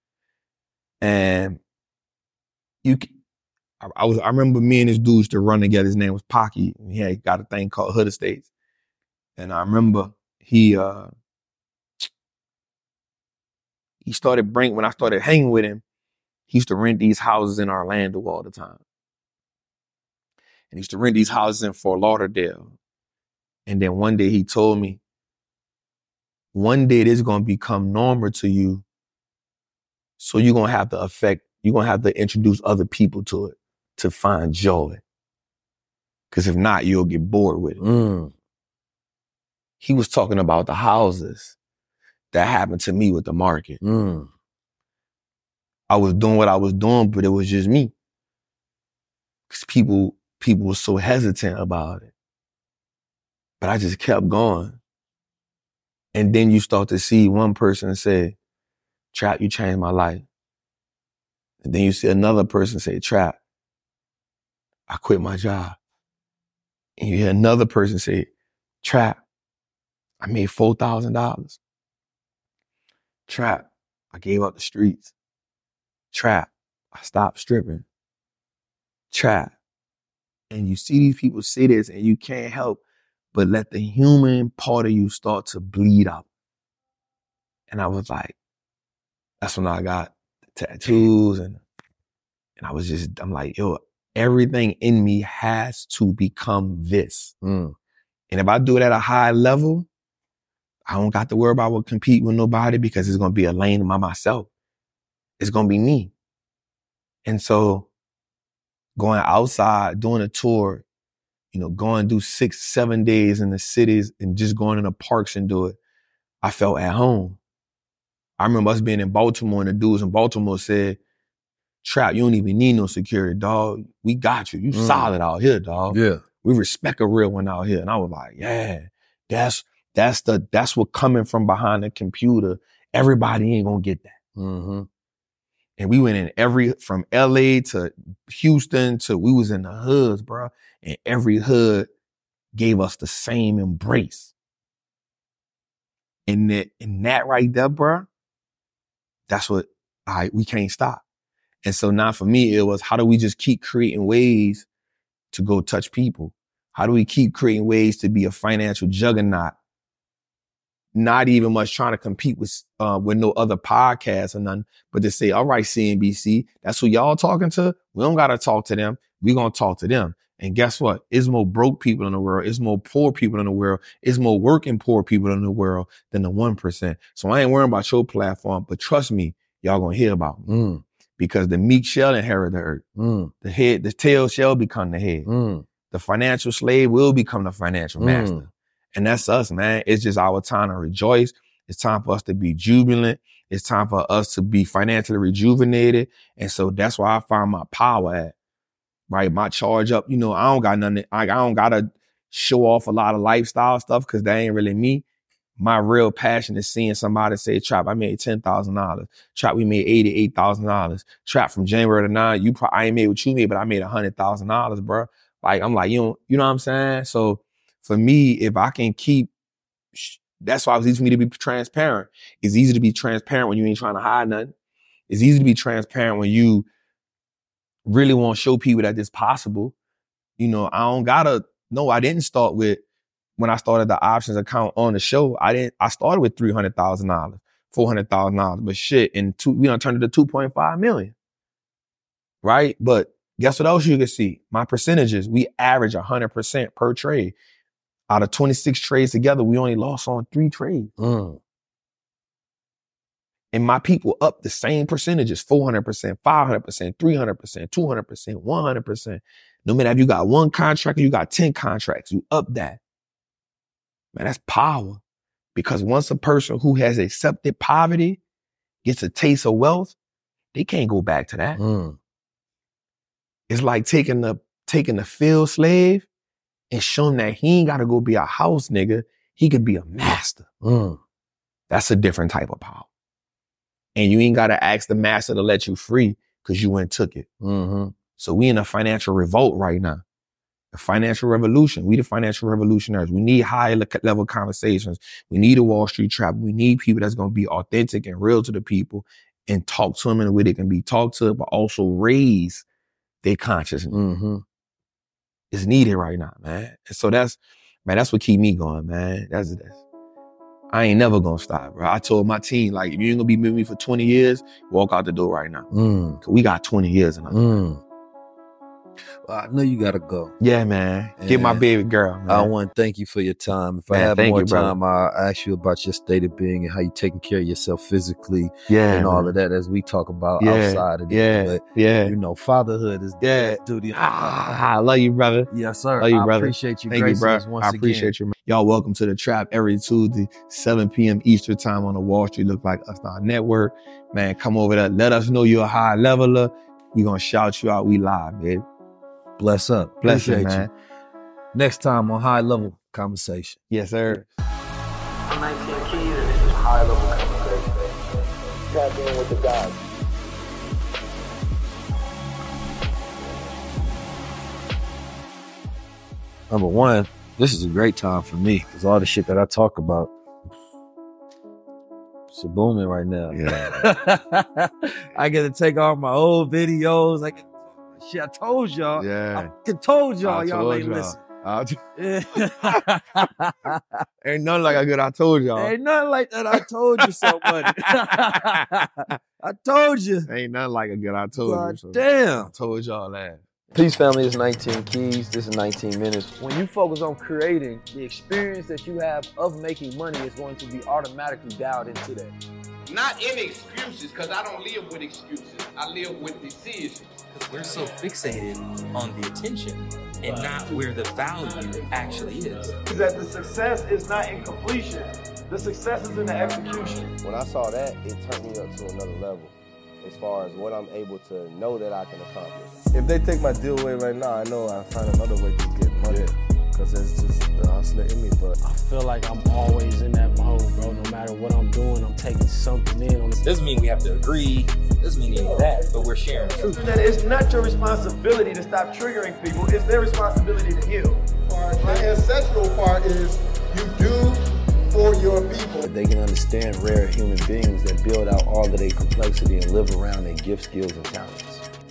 Speaker 4: And you, I, I was, I remember me and this dude used to run together. His name was Pocky. He had got a thing called Hood Estates. And I remember he, uh, he started bring, when I started hanging with him, he used to rent these houses in Orlando all the time. And he used to rent these houses in Fort Lauderdale. And then one day he told me, one day this is going to become normal to you. So you're going to have to affect, you're going to have to introduce other people to it to find joy. Because if not, you'll get bored with it.
Speaker 3: Mm.
Speaker 4: He was talking about the houses that happened to me with the market.
Speaker 3: Mm.
Speaker 4: I was doing what I was doing, but it was just me. Because people, people were so hesitant about it. But I just kept going. And then you start to see one person say, Trap, you changed my life. And then you see another person say, Trap, I quit my job. And you hear another person say, Trap, I made four thousand dollars. Trap, I gave up the streets. Trap, I stopped stripping. Trap. And you see these people say this and you can't help but let the human part of you start to bleed out. And I was like, that's when I got the tattoos and, and I was just, I'm like, yo, everything in me has to become this.
Speaker 3: Mm.
Speaker 4: And if I do it at a high level, I don't got to worry about what compete with nobody because it's going to be a lane by myself. It's going to be me. And so going outside, doing a tour, you know, going do six, seven days in the cities and just going in the parks and do it, I felt at home. I remember us being in Baltimore and the dudes in Baltimore said, Trap, you don't even need no security, dog. We got you. You
Speaker 3: Mm.
Speaker 4: solid out here, dog.
Speaker 3: Yeah.
Speaker 4: We respect a real one out here. And I was like, yeah, that's, that's the, that's what coming from behind the computer. Everybody ain't gonna get that.
Speaker 3: Mm-hmm.
Speaker 4: And we went in every, from L A to Houston to, we was in the hoods, bro. And every hood gave us the same embrace. And that, and that right there, bro, that's what I, we can't stop. And so now for me, it was, how do we just keep creating ways to go touch people? How do we keep creating ways to be a financial juggernaut? Not even much trying to compete with, uh, with no other podcasts or nothing, but to say, all right, C N B C, that's who y'all talking to. We don't got to talk to them. We going to talk to them. And guess what? It's more broke people in the world. It's more poor people in the world. It's more working poor people in the world than the one percent. So I ain't worrying about your platform, but trust me, y'all going to hear about me.
Speaker 3: Mm.
Speaker 4: Because the meek shall inherit the earth.
Speaker 3: Mm.
Speaker 4: The head, the tail shall become the head.
Speaker 3: Mm.
Speaker 4: The financial slave will become the financial master.
Speaker 3: Mm.
Speaker 4: And that's us, man. It's just our time to rejoice. It's time for us to be jubilant. It's time for us to be financially rejuvenated. And so that's where I find my power at, right? My charge up, you know, I don't got nothing. I, I don't got to show off a lot of lifestyle stuff because that ain't really me. My real passion is seeing somebody say, Trap, I made ten thousand dollars. Trap, we made eighty-eight thousand dollars. Trap, from January to nine, you probably, I ain't made what you made, but I made one hundred thousand dollars, bro. Like, I'm like, you know, you know what I'm saying? So for me, if I can keep, that's why it's easy for me to be transparent. It's easy to be transparent when you ain't trying to hide nothing. It's easy to be transparent when you really want to show people that this possible. You know, I don't gotta, no, I didn't start with when I started the options account on the show, I didn't, I started with three hundred thousand dollars, four hundred thousand dollars, but shit, in two, we done turned it to two point five million. Right? But guess what else you can see? My percentages, we average one hundred percent per trade. Out of twenty-six trades together, we only lost on three trades.
Speaker 3: Mm.
Speaker 4: And my people up the same percentages, four hundred percent, five hundred percent, three hundred percent, two hundred percent, one hundred percent. No matter if you got one contract or you got ten contracts, you up that. Man, that's power. Because once a person who has accepted poverty gets a taste of wealth, they can't go back to that.
Speaker 3: Mm.
Speaker 4: It's like taking the taking the field slave and showing that he ain't got to go be a house nigga. He could be a master.
Speaker 3: Mm.
Speaker 4: That's a different type of power. And you ain't got to ask the master to let you free because you went and took it.
Speaker 3: Mm-hmm.
Speaker 4: So we in a financial revolt right now. A financial revolution. We the financial revolutionaries. We need high level conversations. We need a Wall Street trap. We need people that's going to be authentic and real to the people and talk to them in a way they can be talked to, but also raise their consciousness.
Speaker 3: Mm-hmm.
Speaker 4: It's needed right now, man. And so that's, man, that's what keep me going, man. That's, that's, I ain't never gonna stop, bro. I told my team, like, if you ain't gonna be with me for twenty years, walk out the door right now.
Speaker 3: Mm.
Speaker 4: Cause we got twenty years in us.
Speaker 3: Mm. Well, I know you gotta go.
Speaker 4: Yeah, man. And get my baby girl, man.
Speaker 3: I want to thank you for your time. If
Speaker 4: Man,
Speaker 3: I have
Speaker 4: thank
Speaker 3: more
Speaker 4: you, brother.
Speaker 3: time, I'll ask you about your state of being and how you taking care of yourself physically
Speaker 4: Yeah,
Speaker 3: and all
Speaker 4: man.
Speaker 3: of that as we talk about
Speaker 4: Yeah,
Speaker 3: outside of it.
Speaker 4: yeah,
Speaker 3: But,
Speaker 4: yeah.
Speaker 3: you know, fatherhood is
Speaker 4: Yeah.
Speaker 3: the duty.
Speaker 4: Ah, I love you, brother.
Speaker 3: Yes, sir.
Speaker 4: Love you,
Speaker 3: I
Speaker 4: brother.
Speaker 3: appreciate you
Speaker 4: Thank you,
Speaker 3: gracing
Speaker 4: bro.
Speaker 3: us once
Speaker 4: I
Speaker 3: again.
Speaker 4: appreciate you, man. Y'all welcome to the Trap every Tuesday, seven p.m. Eastern time on the Wall Street Look Like Us Now Network. Man, come over there. Let us know you're a high leveler. We gonna shout you out. We live, baby.
Speaker 3: Bless up.
Speaker 4: Bless you,
Speaker 3: Appreciate
Speaker 4: man.
Speaker 3: Next time on High Level Conversation.
Speaker 4: Yes, sir.
Speaker 7: I'm nineteen Keys, and this is High Level Conversation. Tap in with the guys.
Speaker 3: Number one, this is a great time for me because all the shit that I talk about, it's booming right now.
Speaker 4: Yeah.
Speaker 3: I get to take all my old videos. I get shit. I told y'all.
Speaker 4: Yeah.
Speaker 3: I told y'all.
Speaker 4: I
Speaker 3: y'all
Speaker 4: told
Speaker 3: ain't
Speaker 4: y'all.
Speaker 3: listen.
Speaker 4: I t-
Speaker 3: Yeah.
Speaker 4: Ain't nothing like a good I told y'all.
Speaker 3: Ain't nothing like that. I told you so much. I told you.
Speaker 4: Ain't nothing like a good I told
Speaker 3: God
Speaker 4: you. So
Speaker 3: damn.
Speaker 4: I told y'all that.
Speaker 7: Peace, family. It's nineteen Keys. This is nineteen minutes.
Speaker 11: When you focus on creating, the experience that you have of making money is going to be automatically dialed into that.
Speaker 12: Not any excuses, because I don't live with excuses. I live with decisions.
Speaker 13: Because we're so fixated on the attention and not where the value actually is.
Speaker 8: Is that the success is not in completion. The success is in the execution.
Speaker 9: When I saw that, it turned me up to another level as far as what I'm able to know that I can accomplish.
Speaker 14: If they take my deal away right now, I know I'll find another way to get money. Because it's just the hustler in me, but
Speaker 15: I feel like I'm always in that mode, bro. No matter what I'm doing, I'm taking something in. On the-
Speaker 13: Doesn't mean we have to agree, doesn't mean any of that, but we're sharing truth.
Speaker 8: That it's not your responsibility to stop triggering people, it's their responsibility to heal.
Speaker 16: My ancestral part is you do for your people.
Speaker 17: They can understand rare human beings that build out all of their complexity and live around their gift, skills, and talents.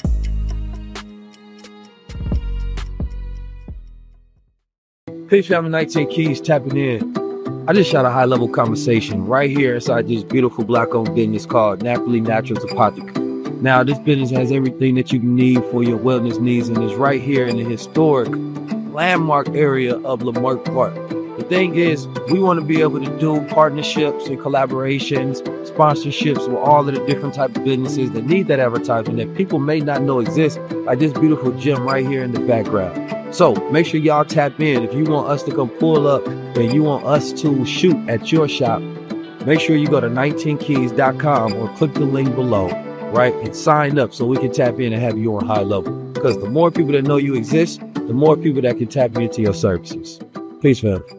Speaker 3: Peace, family. nineteen Keys tapping in. I just shot a high level conversation right here inside this beautiful black owned business called Napoli Naturals Apothecary. Now, this business has everything that you need for your wellness needs and is right here in the historic landmark area of Lamarck Park. The thing is, we want to be able to do partnerships and collaborations, sponsorships with all of the different type of businesses that need that advertisement that people may not know exist, like this beautiful gym right here in the background. So make sure y'all tap in. If you want us to come pull up and you want us to shoot at your shop, make sure you go to nineteen keys dot com or click the link below, right? And sign up so we can tap in and have you on high level. Because the more people that know you exist, the more people that can tap into your services. Peace, family.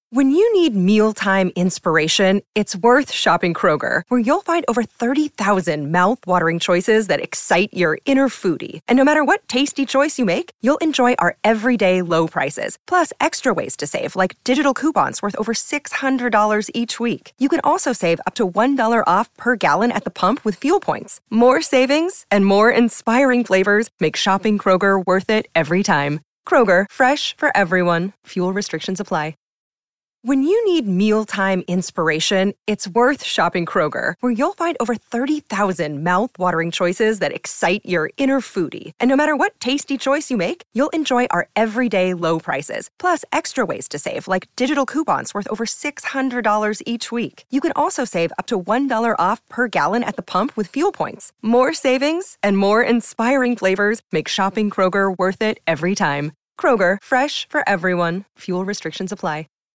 Speaker 1: When you need mealtime inspiration, it's worth shopping Kroger, where you'll find over thirty thousand mouth-watering choices that excite your inner foodie. And no matter what tasty choice you make, you'll enjoy our everyday low prices, plus extra ways to save, like digital coupons worth over six hundred dollars each week. You can also save up to one dollar off per gallon at the pump with fuel points. More savings and more inspiring flavors make shopping Kroger worth it every time. Kroger, fresh for everyone. Fuel restrictions apply. When you need mealtime inspiration, it's worth shopping Kroger, where you'll find over thirty thousand mouth-watering choices that excite your inner foodie. And no matter what tasty choice you make, you'll enjoy our everyday low prices, plus extra ways to save, like digital coupons worth over six hundred dollars each week. You can also save up to one dollar off per gallon at the pump with fuel points. More savings and more inspiring flavors make shopping Kroger worth it every time. Kroger, fresh for everyone. Fuel restrictions apply.